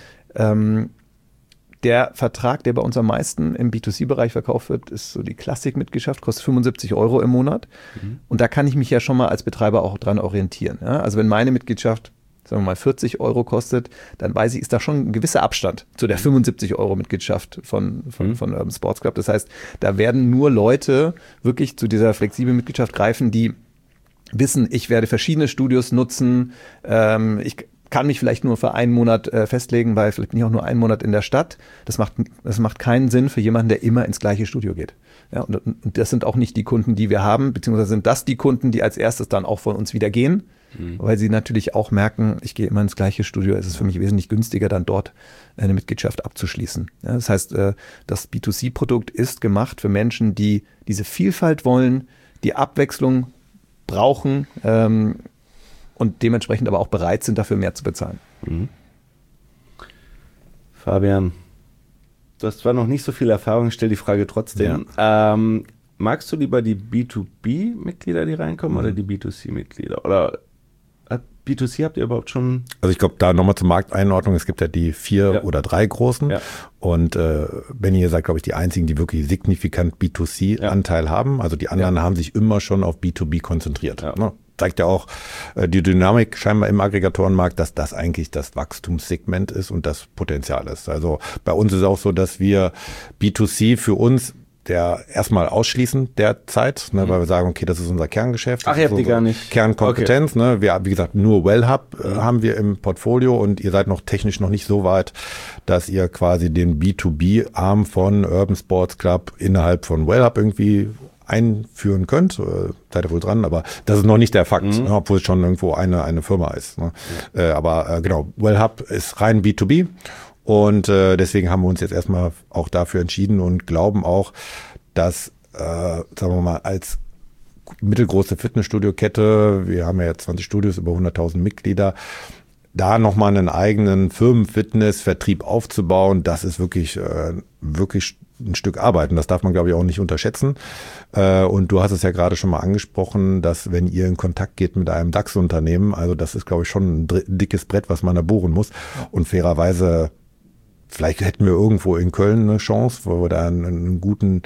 Der Vertrag, der bei uns am meisten im B2C-Bereich verkauft wird, ist so die Klassik-Mitgliedschaft, kostet 75 € im Monat. Und da kann ich mich ja schon mal als Betreiber auch dran orientieren. Ja? Also wenn meine Mitgliedschaft, sagen wir mal, 40 € kostet, dann weiß ich, ist da schon ein gewisser Abstand zu der 75 € Mitgliedschaft von Urban Sports Club. Das heißt, da werden nur Leute wirklich zu dieser flexiblen Mitgliedschaft greifen, die wissen, ich werde verschiedene Studios nutzen, ich kann mich vielleicht nur für einen Monat festlegen, weil vielleicht bin ich auch nur einen Monat in der Stadt. Das macht keinen Sinn für jemanden, der immer ins gleiche Studio geht. Ja, und das sind auch nicht die Kunden, die wir haben, beziehungsweise sind das die Kunden, die als erstes dann auch von uns wieder gehen, weil sie natürlich auch merken, ich gehe immer ins gleiche Studio. Es ist für mich wesentlich günstiger, dann dort eine Mitgliedschaft abzuschließen. Ja, das heißt, das B2C-Produkt ist gemacht für Menschen, die diese Vielfalt wollen, die Abwechslung brauchen, und dementsprechend aber auch bereit sind, dafür mehr zu bezahlen. Fabian, du hast zwar noch nicht so viel Erfahrung, stell die Frage trotzdem. Ja. Magst du lieber die B2B-Mitglieder, die reinkommen, oder die B2C-Mitglieder? Oder B2C habt ihr überhaupt schon? Also ich glaube, da nochmal zur Markteinordnung, es gibt ja die 4 oder 3 großen und Benny, ihr seid, glaube ich, die einzigen, die wirklich signifikant B2C-Anteil haben. Also die anderen haben sich immer schon auf B2B konzentriert. Ja. Ne? Zeigt ja auch die Dynamik scheinbar im Aggregatorenmarkt, dass das eigentlich das Wachstumssegment ist und das Potenzial ist. Also bei uns ist auch so, dass wir B2C für uns erstmal ausschließen derzeit, ne, weil wir sagen, okay, das ist unser Kerngeschäft. Ach, ihr habt die gar nicht. Kernkompetenz, ne? Wir, wie gesagt, nur Wellhub haben wir im Portfolio und ihr seid noch technisch noch nicht so weit, dass ihr quasi den B2B-Arm von Urban Sports Club innerhalb von Wellhub irgendwie einführen könnt. Seid ihr wohl dran, aber das ist noch nicht der Fakt, ne, obwohl es schon irgendwo eine Firma ist. Ne? Aber genau, Wellhub ist rein B2B. Und deswegen haben wir uns jetzt erstmal auch dafür entschieden und glauben auch, dass, sagen wir mal, als mittelgroße Fitnessstudio-Kette, wir haben ja jetzt 20 Studios, über 100.000 Mitglieder, da nochmal einen eigenen Firmenfitness-Vertrieb aufzubauen, das ist wirklich ein Stück Arbeit. Und das darf man, glaube ich, auch nicht unterschätzen. Und du hast es ja gerade schon mal angesprochen, dass wenn ihr in Kontakt geht mit einem DAX-Unternehmen, also das ist, glaube ich, schon ein dickes Brett, was man da bohren muss. Und fairerweise, vielleicht hätten wir irgendwo in Köln eine Chance, wo wir da eine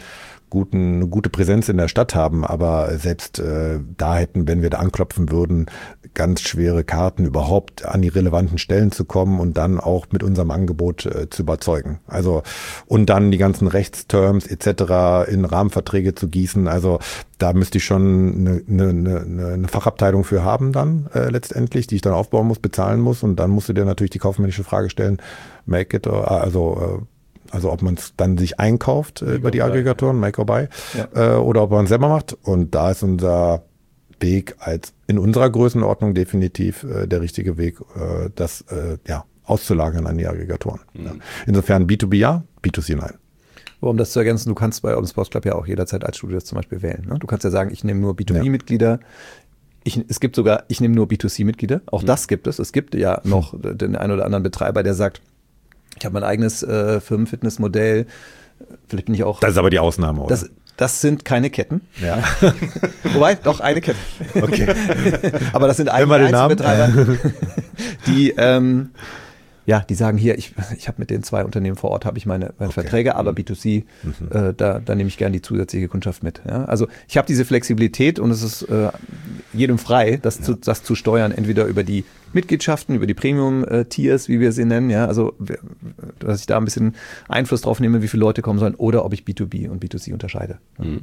gute Präsenz in der Stadt haben, aber selbst da hätten, wenn wir da anklopfen würden, ganz schwere Karten überhaupt an die relevanten Stellen zu kommen und dann auch mit unserem Angebot zu überzeugen. Also und dann die ganzen Rechtsterms etc. in Rahmenverträge zu gießen. Also da müsste ich schon eine Fachabteilung für haben dann letztendlich, die ich dann aufbauen muss, bezahlen muss und dann musst du dir natürlich die kaufmännische Frage stellen, make it, also ob man es dann sich einkauft über die Aggregatoren, make or buy, oder ob man es selber macht. Und da ist unser Weg als in unserer Größenordnung definitiv der richtige Weg, das auszulagern an die Aggregatoren. Mhm. Ja. Insofern B2B ja, B2C nein. Um das zu ergänzen, du kannst bei Urban Sports Club ja auch jederzeit als Studio das zum Beispiel wählen. Ne? Du kannst ja sagen, ich nehme nur B2B-Mitglieder. Es gibt sogar, ich nehme nur B2C-Mitglieder. Auch das gibt es. Es gibt ja noch den einen oder anderen Betreiber, der sagt, ich habe mein eigenes Firmenfitnessmodell. Vielleicht bin ich auch. Das ist aber die Ausnahme, oder? Das sind keine Ketten. Ja. Wobei, doch eine Kette. Okay. Aber das sind Einzelbetreiber, die die sagen hier, ich habe mit den 2 Unternehmen vor Ort, habe ich meine Verträge, aber B2C, da nehme ich gerne die zusätzliche Kundschaft mit. Ja? Also ich habe diese Flexibilität und es ist jedem frei, das zu steuern, entweder über die Mitgliedschaften, über die Premium-Tiers, wie wir sie nennen, ja, also dass ich da ein bisschen Einfluss drauf nehme, wie viele Leute kommen sollen, oder ob ich B2B und B2C unterscheide. Mhm.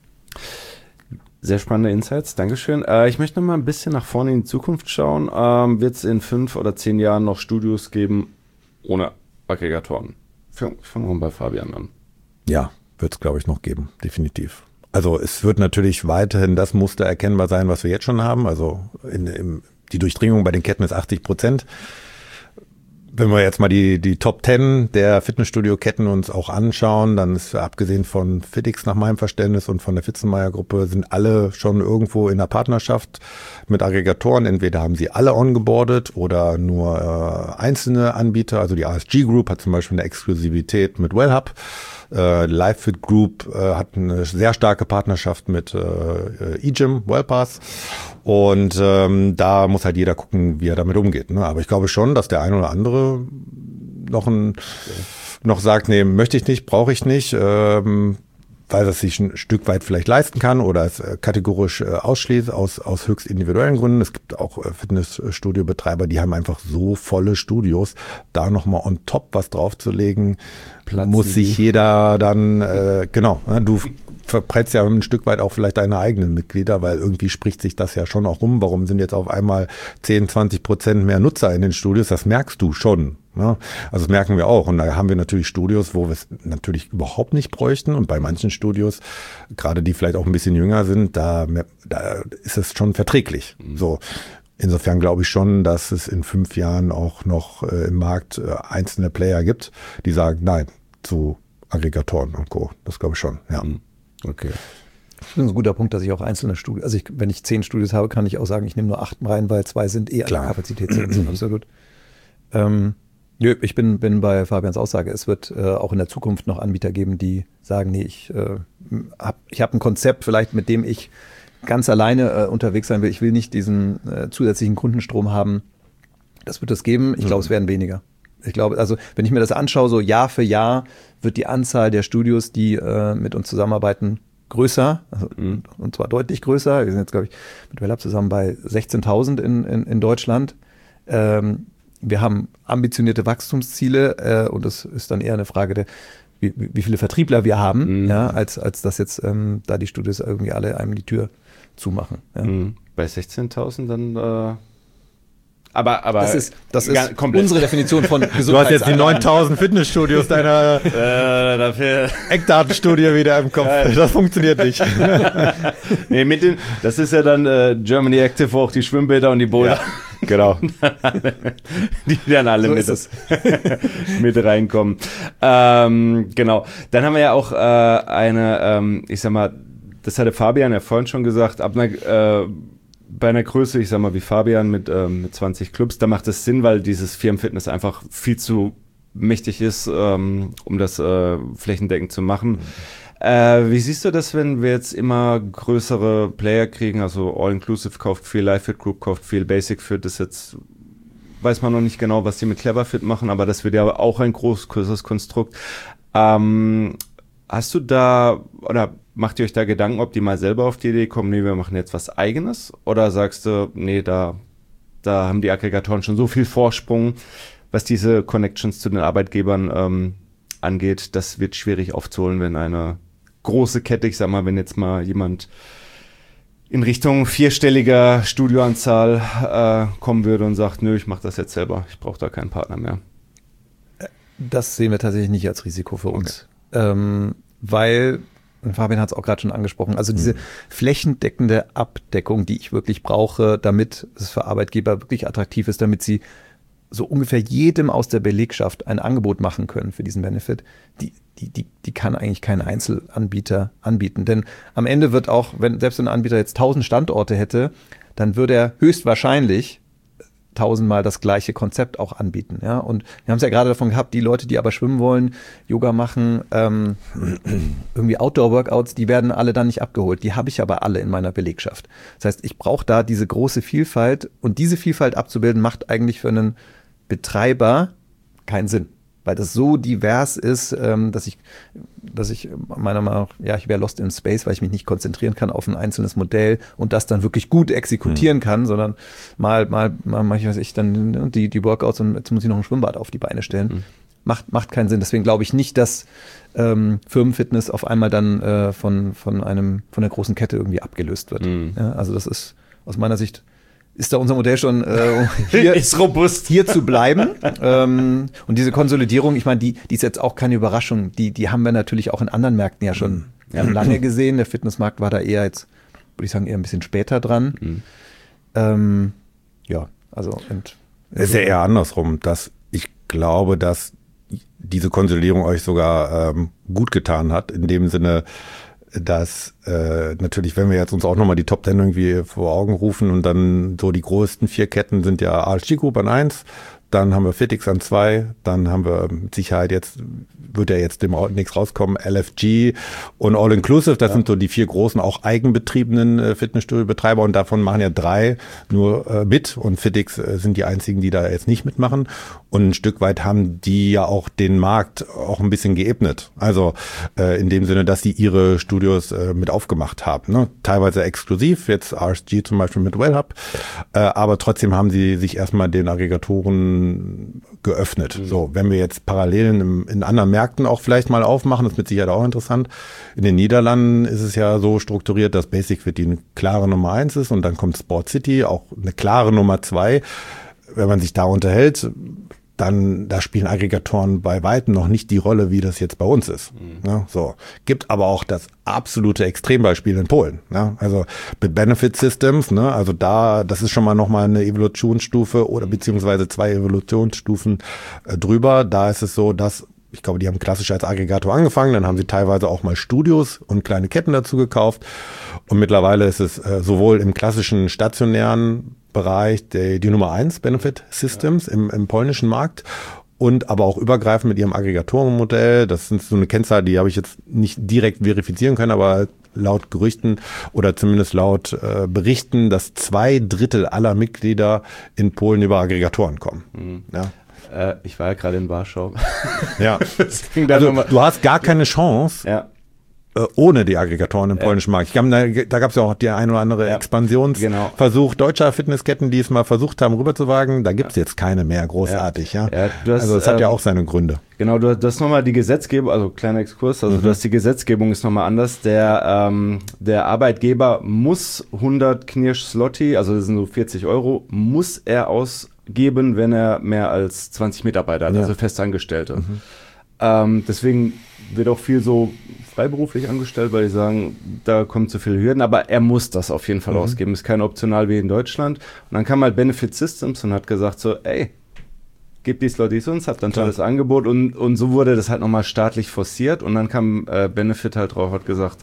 Sehr spannende Insights, Dankeschön. Ich möchte noch mal ein bisschen nach vorne in die Zukunft schauen. Wird es in 5 oder 10 Jahren noch Studios geben ohne Aggregatoren? Fangen wir mal bei Fabian an. Ja, wird es, glaube ich, noch geben, definitiv. Also es wird natürlich weiterhin das Muster erkennbar sein, was wir jetzt schon haben. Also die Durchdringung bei den Ketten ist 80%. Wenn wir jetzt mal die Top 10 der Fitnessstudio-Ketten uns auch anschauen, dann ist abgesehen von Fittix nach meinem Verständnis und von der Fitzenmeier-Gruppe sind alle schon irgendwo in einer Partnerschaft mit Aggregatoren. Entweder haben sie alle ongeboardet oder nur einzelne Anbieter. Also die ASG Group hat zum Beispiel eine Exklusivität mit Wellhub. LiveFit Group hat eine sehr starke Partnerschaft mit eGym, Wellpass. Und da muss halt jeder gucken, wie er damit umgeht. Ne? Aber ich glaube schon, dass der eine oder andere noch sagt, nee, möchte ich nicht, brauche ich nicht, weil es sich ein Stück weit vielleicht leisten kann oder es kategorisch ausschließt aus höchst individuellen Gründen. Es gibt auch Fitnessstudio-Betreiber, die haben einfach so volle Studios, da nochmal on top was draufzulegen, muss sich jeder dann, du verprellst ja ein Stück weit auch vielleicht deine eigenen Mitglieder, weil irgendwie spricht sich das ja schon auch rum. Warum sind jetzt auf einmal 10-20% mehr Nutzer in den Studios? Das merkst du schon. Ne? Also das merken wir auch. Und da haben wir natürlich Studios, wo wir es natürlich überhaupt nicht bräuchten. Und bei manchen Studios, gerade die vielleicht auch ein bisschen jünger sind, da ist es schon verträglich. So. Insofern glaube ich schon, dass es in 5 Jahren auch noch im Markt einzelne Player gibt, die sagen, nein, zu Aggregatoren und Co. Das glaube ich schon, ja. Okay. Das ist ein guter Punkt, dass ich auch einzelne Studios, also wenn ich 10 Studios habe, kann ich auch sagen, ich nehme nur 8 rein, weil 2 sind an der Kapazität. Absolut. Nö, ich bin bei Fabians Aussage. Es wird auch in der Zukunft noch Anbieter geben, die sagen, nee, ich hab ein Konzept vielleicht, mit dem ich ganz alleine unterwegs sein will. Ich will nicht diesen zusätzlichen Kundenstrom haben. Das wird es geben. Ich glaube, es werden weniger. Ich glaube, also wenn ich mir das anschaue, so Jahr für Jahr wird die Anzahl der Studios, die mit uns zusammenarbeiten, größer, also, und zwar deutlich größer. Wir sind jetzt, glaube ich, mit Wellab zusammen bei 16.000 in Deutschland. Wir haben ambitionierte Wachstumsziele und es ist dann eher eine Frage wie viele Vertriebler wir haben, ja, als dass jetzt da die Studios irgendwie alle einem die Tür zumachen. Ja. Bei 16.000 dann aber das ist unsere Definition von Gesundheitsanlagen. Du hast jetzt die 9.000 Fitnessstudios deiner Eckdatenstudie wieder im Kopf. Das funktioniert nicht. Nee, das ist ja dann Germany Active, wo auch die Schwimmbäder und die Boulder. Ja, genau. Die dann alle mit reinkommen. Genau. Dann haben wir ja auch ich sag mal, das hatte Fabian ja vorhin schon gesagt, bei einer Größe, ich sag mal, wie Fabian mit 20 Clubs, da macht es Sinn, weil dieses Firmenfitness einfach viel zu mächtig ist, um das flächendeckend zu machen. Wie siehst du das, wenn wir jetzt immer größere Player kriegen, also All-Inclusive kauft viel, LiveFit Group kauft viel, Basic Fit ist jetzt, weiß man noch nicht genau, was die mit Cleverfit machen, aber das wird ja auch ein größeres Konstrukt. Hast du da, oder macht ihr euch da Gedanken, ob die mal selber auf die Idee kommen, nee, wir machen jetzt was Eigenes? Oder sagst du, nee, da haben die Aggregatoren schon so viel Vorsprung, was diese Connections zu den Arbeitgebern angeht, das wird schwierig aufzuholen, wenn eine große Kette, ich sag mal, wenn jetzt mal jemand in Richtung 4-stelliger Studioanzahl kommen würde und sagt, nö, ich mache das jetzt selber, ich brauche da keinen Partner mehr. Das sehen wir tatsächlich nicht als Risiko für uns. Weil, und Fabian hat es auch gerade schon angesprochen, also diese flächendeckende Abdeckung, die ich wirklich brauche, damit es für Arbeitgeber wirklich attraktiv ist, damit sie so ungefähr jedem aus der Belegschaft ein Angebot machen können für diesen Benefit, die kann eigentlich kein Einzelanbieter anbieten. Denn am Ende wird auch, selbst wenn ein Anbieter jetzt 1000 Standorte hätte, dann würde er höchstwahrscheinlich 1000-mal das gleiche Konzept auch anbieten. Ja? Und wir haben es ja gerade davon gehabt, die Leute, die aber schwimmen wollen, Yoga machen, irgendwie Outdoor-Workouts, die werden alle dann nicht abgeholt. Die habe ich aber alle in meiner Belegschaft. Das heißt, ich brauche da diese große Vielfalt und diese Vielfalt abzubilden, macht eigentlich für einen Betreiber keinen Sinn. Weil das so divers ist, dass ich meiner Meinung nach, ich wäre lost in space, weil ich mich nicht konzentrieren kann auf ein einzelnes Modell und das dann wirklich gut exekutieren kann, sondern mal ich weiß ich, dann die Workouts und jetzt muss ich noch ein Schwimmbad auf die Beine stellen. Macht keinen Sinn. Deswegen glaube ich nicht, dass Firmenfitness auf einmal dann von der großen Kette irgendwie abgelöst wird. Ja, also das ist aus meiner Sicht ist da unser Modell schon ist robust hier zu bleiben. Und diese Konsolidierung, ich meine, die ist jetzt auch keine Überraschung. Die haben wir natürlich auch in anderen Märkten ja schon lange gesehen. Der Fitnessmarkt war da eher jetzt, würde ich sagen, eher ein bisschen später dran. Also es ist ja eher andersrum, dass ich glaube, dass diese Konsolidierung euch sogar gut getan hat, in dem Sinne, dass natürlich, wenn wir jetzt uns auch nochmal die Top 10 irgendwie vor Augen rufen und dann so die größten 4 Ketten sind ja RSG Group an 1, dann haben wir Fitix an 2, dann haben wir mit Sicherheit jetzt, wird ja jetzt demnächst rauskommen, LFG und All Inclusive, das sind so die 4 großen, auch eigenbetriebenen Fitnessstudio-Betreiber und davon machen ja 3 nur mit und Fitix sind die einzigen, die da jetzt nicht mitmachen und ein Stück weit haben die ja auch den Markt auch ein bisschen geebnet, also in dem Sinne, dass sie ihre Studios mit aufgemacht haben, ne? Teilweise exklusiv, jetzt RSG zum Beispiel mit Wellhub, aber trotzdem haben sie sich erstmal den Aggregatoren geöffnet. So, wenn wir jetzt Parallelen in anderen Märkten auch vielleicht mal aufmachen, das ist mit Sicherheit auch interessant. In den Niederlanden ist es ja so strukturiert, dass Basic Fit die eine klare Nummer 1 ist und dann kommt Sport City, auch eine klare Nummer 2. Wenn man sich da unterhält, dann da spielen Aggregatoren bei weitem noch nicht die Rolle, wie das jetzt bei uns ist. Ja, so. Gibt aber auch das absolute Extrembeispiel in Polen. Ja, also mit Benefit Systems, ne, also das ist schon mal nochmal eine Evolutionsstufe oder beziehungsweise 2 Evolutionsstufen drüber. Da ist es so, dass ich glaube, die haben klassisch als Aggregator angefangen, dann haben sie teilweise auch mal Studios und kleine Ketten dazu gekauft und mittlerweile ist es sowohl im klassischen stationären Bereich die Nummer 1 Benefit Systems im polnischen Markt und aber auch übergreifend mit ihrem Aggregatorenmodell. Das sind so eine Kennzahl, die habe ich jetzt nicht direkt verifizieren können, aber laut Gerüchten oder zumindest laut Berichten, dass 2/3 aller Mitglieder in Polen über Aggregatoren kommen. Ja. Ich war ja gerade in Warschau. Ja. Also, du hast gar keine Chance, Ja. Ohne die Aggregatoren im polnischen Markt. Da gab es ja auch die ein oder andere Expansionsversuch deutscher Fitnessketten, die es mal versucht haben rüberzuwagen. Da gibt es jetzt keine mehr großartig. Ja. Also das hat ja auch seine Gründe. Genau, du hast nochmal die Gesetzgebung, also kleiner Exkurs, also du hast die Gesetzgebung ist nochmal anders. Der Arbeitgeber muss 100 Knirsch Zloty, also das sind so 40 €, muss er ausgeben, wenn er mehr als 20 Mitarbeiter hat, also Festangestellte. Deswegen wird auch viel so freiberuflich angestellt, weil die sagen, da kommen zu viele Hürden, aber er muss das auf jeden Fall ausgeben, ist kein optional wie in Deutschland. Und dann kam halt Benefit Systems und hat gesagt so, ey, gib die Slotties uns, habt dann ein tolles Angebot und so wurde das halt nochmal staatlich forciert und dann kam Benefit halt drauf, hat gesagt,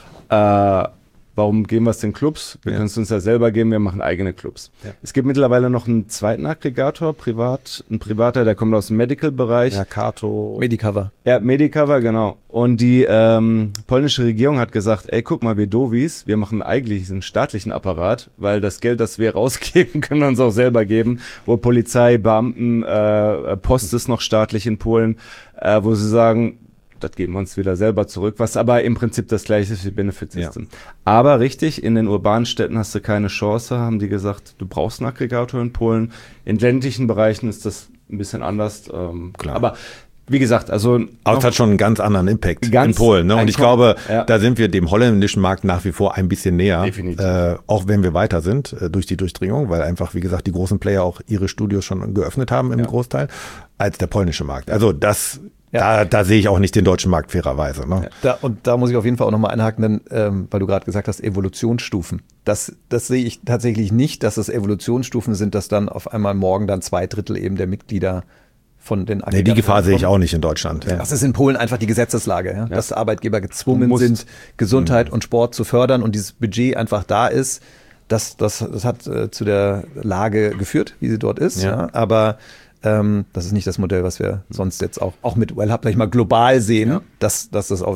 warum geben wir es den Clubs? Wir können es uns ja selber geben, wir machen eigene Clubs. Ja. Es gibt mittlerweile noch einen zweiten Aggregator, ein privater, der kommt aus dem Medical-Bereich. Ja, Kato. Medicover. Ja, Medicover, genau. Und die polnische Regierung hat gesagt, ey, guck mal, wir Dovis, wir machen eigentlich einen staatlichen Apparat, weil das Geld, das wir rausgeben, können wir uns auch selber geben, wo Polizei, Beamten, Post ist noch staatlich in Polen, wo sie sagen, das geben wir uns wieder selber zurück, was aber im Prinzip das gleiche ist wie Benefit System. Ja. Aber richtig, in den urbanen Städten hast du keine Chance, haben die gesagt, du brauchst einen Aggregator in Polen. In ländlichen Bereichen ist das ein bisschen anders. Klar. Aber wie gesagt, also... Aber es hat schon einen ganz anderen Impact in Polen. Ne? Und ich glaube, da sind wir dem holländischen Markt nach wie vor ein bisschen näher. Definitiv. Auch wenn wir weiter sind durch die Durchdringung, weil einfach, wie gesagt, die großen Player auch ihre Studios schon geöffnet haben im Großteil, als der polnische Markt. Also das... Da sehe ich auch nicht den deutschen Markt fairerweise. Ne? Da muss ich auf jeden Fall auch nochmal einhaken, denn, weil du gerade gesagt hast, Evolutionsstufen. Das sehe ich tatsächlich nicht, dass es Evolutionsstufen sind, dass dann auf einmal morgen dann 2/3 eben der Mitglieder von den Aggregatoren. Die Gefahr sehe ich auch nicht in Deutschland. Ja. Das ist in Polen einfach die Gesetzeslage, dass Arbeitgeber gezwungen sind, Gesundheit und Sport zu fördern und dieses Budget einfach da ist. Das hat zu der Lage geführt, wie sie dort ist. Ja. Aber das ist nicht das Modell, was wir sonst jetzt auch mit Wellhub gleich mal global sehen, dass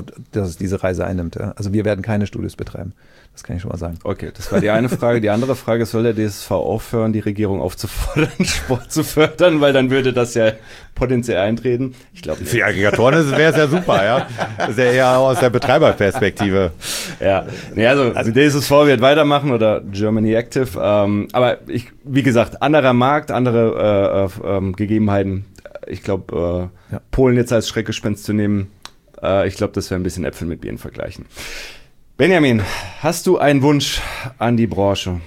es diese Reise einnimmt. Ja. Also wir werden keine Studios betreiben. Das kann ich schon mal sagen. Okay, das war die eine Frage. Die andere Frage ist, soll der DSV aufhören, die Regierung aufzufordern, Sport zu fördern, weil dann würde das ja potenziell eintreten? Ich glaube nicht. Für die Aggregatoren wäre es ja super, ja. Das ist ja eher aus der Betreiberperspektive. Ja, nee, also DSV wird weitermachen oder Germany Active. Aber wie gesagt, anderer Markt, andere Gegebenheiten. Ich glaube, Polen jetzt als Schreckgespenst zu nehmen, ich glaube, das wäre ein bisschen Äpfel mit Birnen vergleichen. Benjamin, hast du einen Wunsch an die Branche?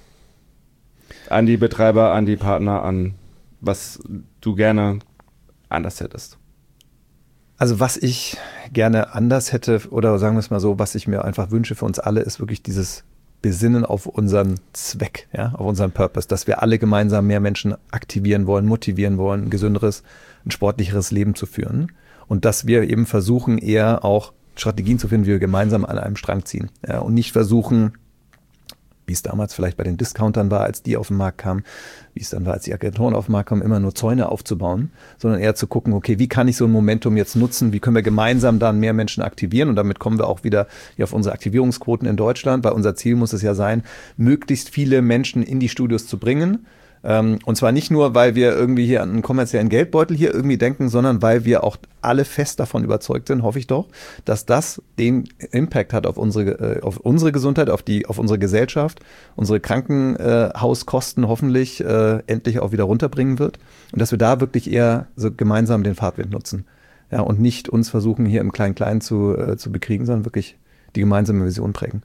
An die Betreiber, an die Partner, an was du gerne anders hättest? Also was ich gerne anders hätte, oder sagen wir es mal so, was ich mir einfach wünsche für uns alle, ist wirklich dieses Besinnen auf unseren Zweck, auf unseren Purpose, dass wir alle gemeinsam mehr Menschen aktivieren wollen, motivieren wollen, ein gesünderes, ein sportlicheres Leben zu führen und dass wir eben versuchen, eher auch Strategien zu finden, wie wir gemeinsam an einem Strang ziehen und nicht versuchen, wie es damals vielleicht bei den Discountern war, als die auf den Markt kamen, wie es dann war, als die Agenturen auf den Markt kamen, immer nur Zäune aufzubauen, sondern eher zu gucken, okay, wie kann ich so ein Momentum jetzt nutzen, wie können wir gemeinsam dann mehr Menschen aktivieren und damit kommen wir auch wieder hier auf unsere Aktivierungsquoten in Deutschland, weil unser Ziel muss es ja sein, möglichst viele Menschen in die Studios zu bringen. Und zwar nicht nur, weil wir irgendwie hier an einen kommerziellen Geldbeutel hier irgendwie denken, sondern weil wir auch alle fest davon überzeugt sind, hoffe ich doch, dass das den Impact hat auf unsere Gesundheit, auf unsere Gesellschaft, unsere Krankenhauskosten hoffentlich endlich auch wieder runterbringen wird und dass wir da wirklich eher so gemeinsam den Fahrtwind nutzen. Ja, und nicht uns versuchen, hier im Klein-Klein zu bekriegen, sondern wirklich die gemeinsame Vision prägen.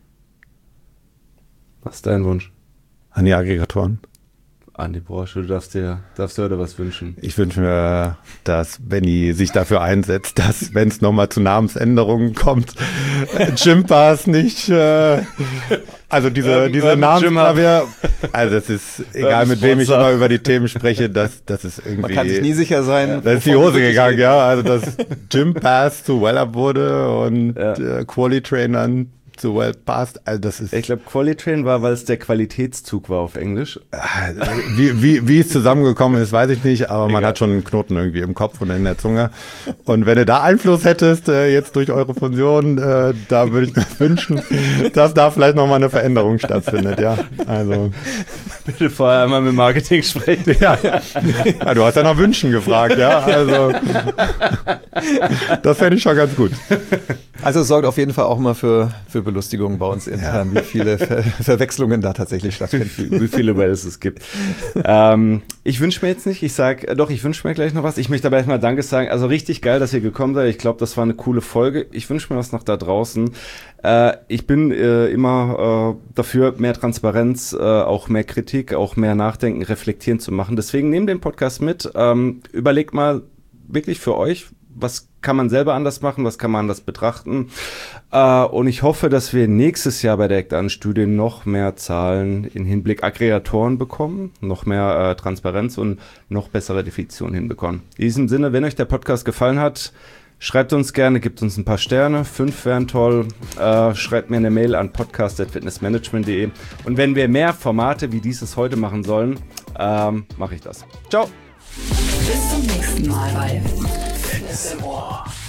Was ist dein Wunsch? An die Aggregatoren. An die Branche, du darfst dir heute was wünschen. Ich wünsche mir, dass Benny sich dafür einsetzt, dass, wenn es nochmal zu Namensänderungen kommt, Gympass nicht, also diese Namensklavier, also es ist, egal mit wem ich immer über die Themen spreche, das ist irgendwie... Man kann sich nie sicher sein. Da ist die Hose gegangen, ja, also dass Gympass zu Wellhub wurde und Quali-Trainern zu well past. Also das ist Ich glaube, Qualitrain war, weil es der Qualitätszug war auf Englisch. wie es zusammengekommen ist, weiß ich nicht, aber man hat schon einen Knoten irgendwie im Kopf und in der Zunge. Und wenn du da Einfluss hättest, jetzt durch eure Fusion, da würde ich mir wünschen, dass da vielleicht nochmal eine Veränderung stattfindet, ja. Also. Bitte vorher einmal mit Marketing sprechen. Ja, du hast ja nach Wünschen gefragt, ja. Also das fände ich schon ganz gut. Also es sorgt auf jeden Fall auch mal für Belustigung bei uns intern, wie viele Verwechslungen da tatsächlich stattfinden. Wie viele Wells es gibt. Ich wünsche mir jetzt nicht, ich wünsche mir gleich noch was. Ich möchte aber erstmal Danke sagen. Also richtig geil, dass ihr gekommen seid. Ich glaube, das war eine coole Folge. Ich wünsche mir was noch da draußen. Ich bin immer dafür, mehr Transparenz, auch mehr Kritik, auch mehr Nachdenken, reflektieren zu machen. Deswegen nehmt den Podcast mit. Überlegt mal wirklich für euch, was kann man selber anders machen, was kann man anders betrachten. Und ich hoffe, dass wir nächstes Jahr bei der Act-An-Studie noch mehr Zahlen in Hinblick Aggregatoren bekommen, noch mehr Transparenz und noch bessere Definitionen hinbekommen. In diesem Sinne, wenn euch der Podcast gefallen hat, schreibt uns gerne, gebt uns ein paar Sterne, 5 wären toll. Schreibt mir eine Mail an podcast@fitnessmanagement.de. Und wenn wir mehr Formate wie dieses heute machen sollen, mache ich das. Ciao! Bis zum nächsten Mal bei Fitness im Ohr.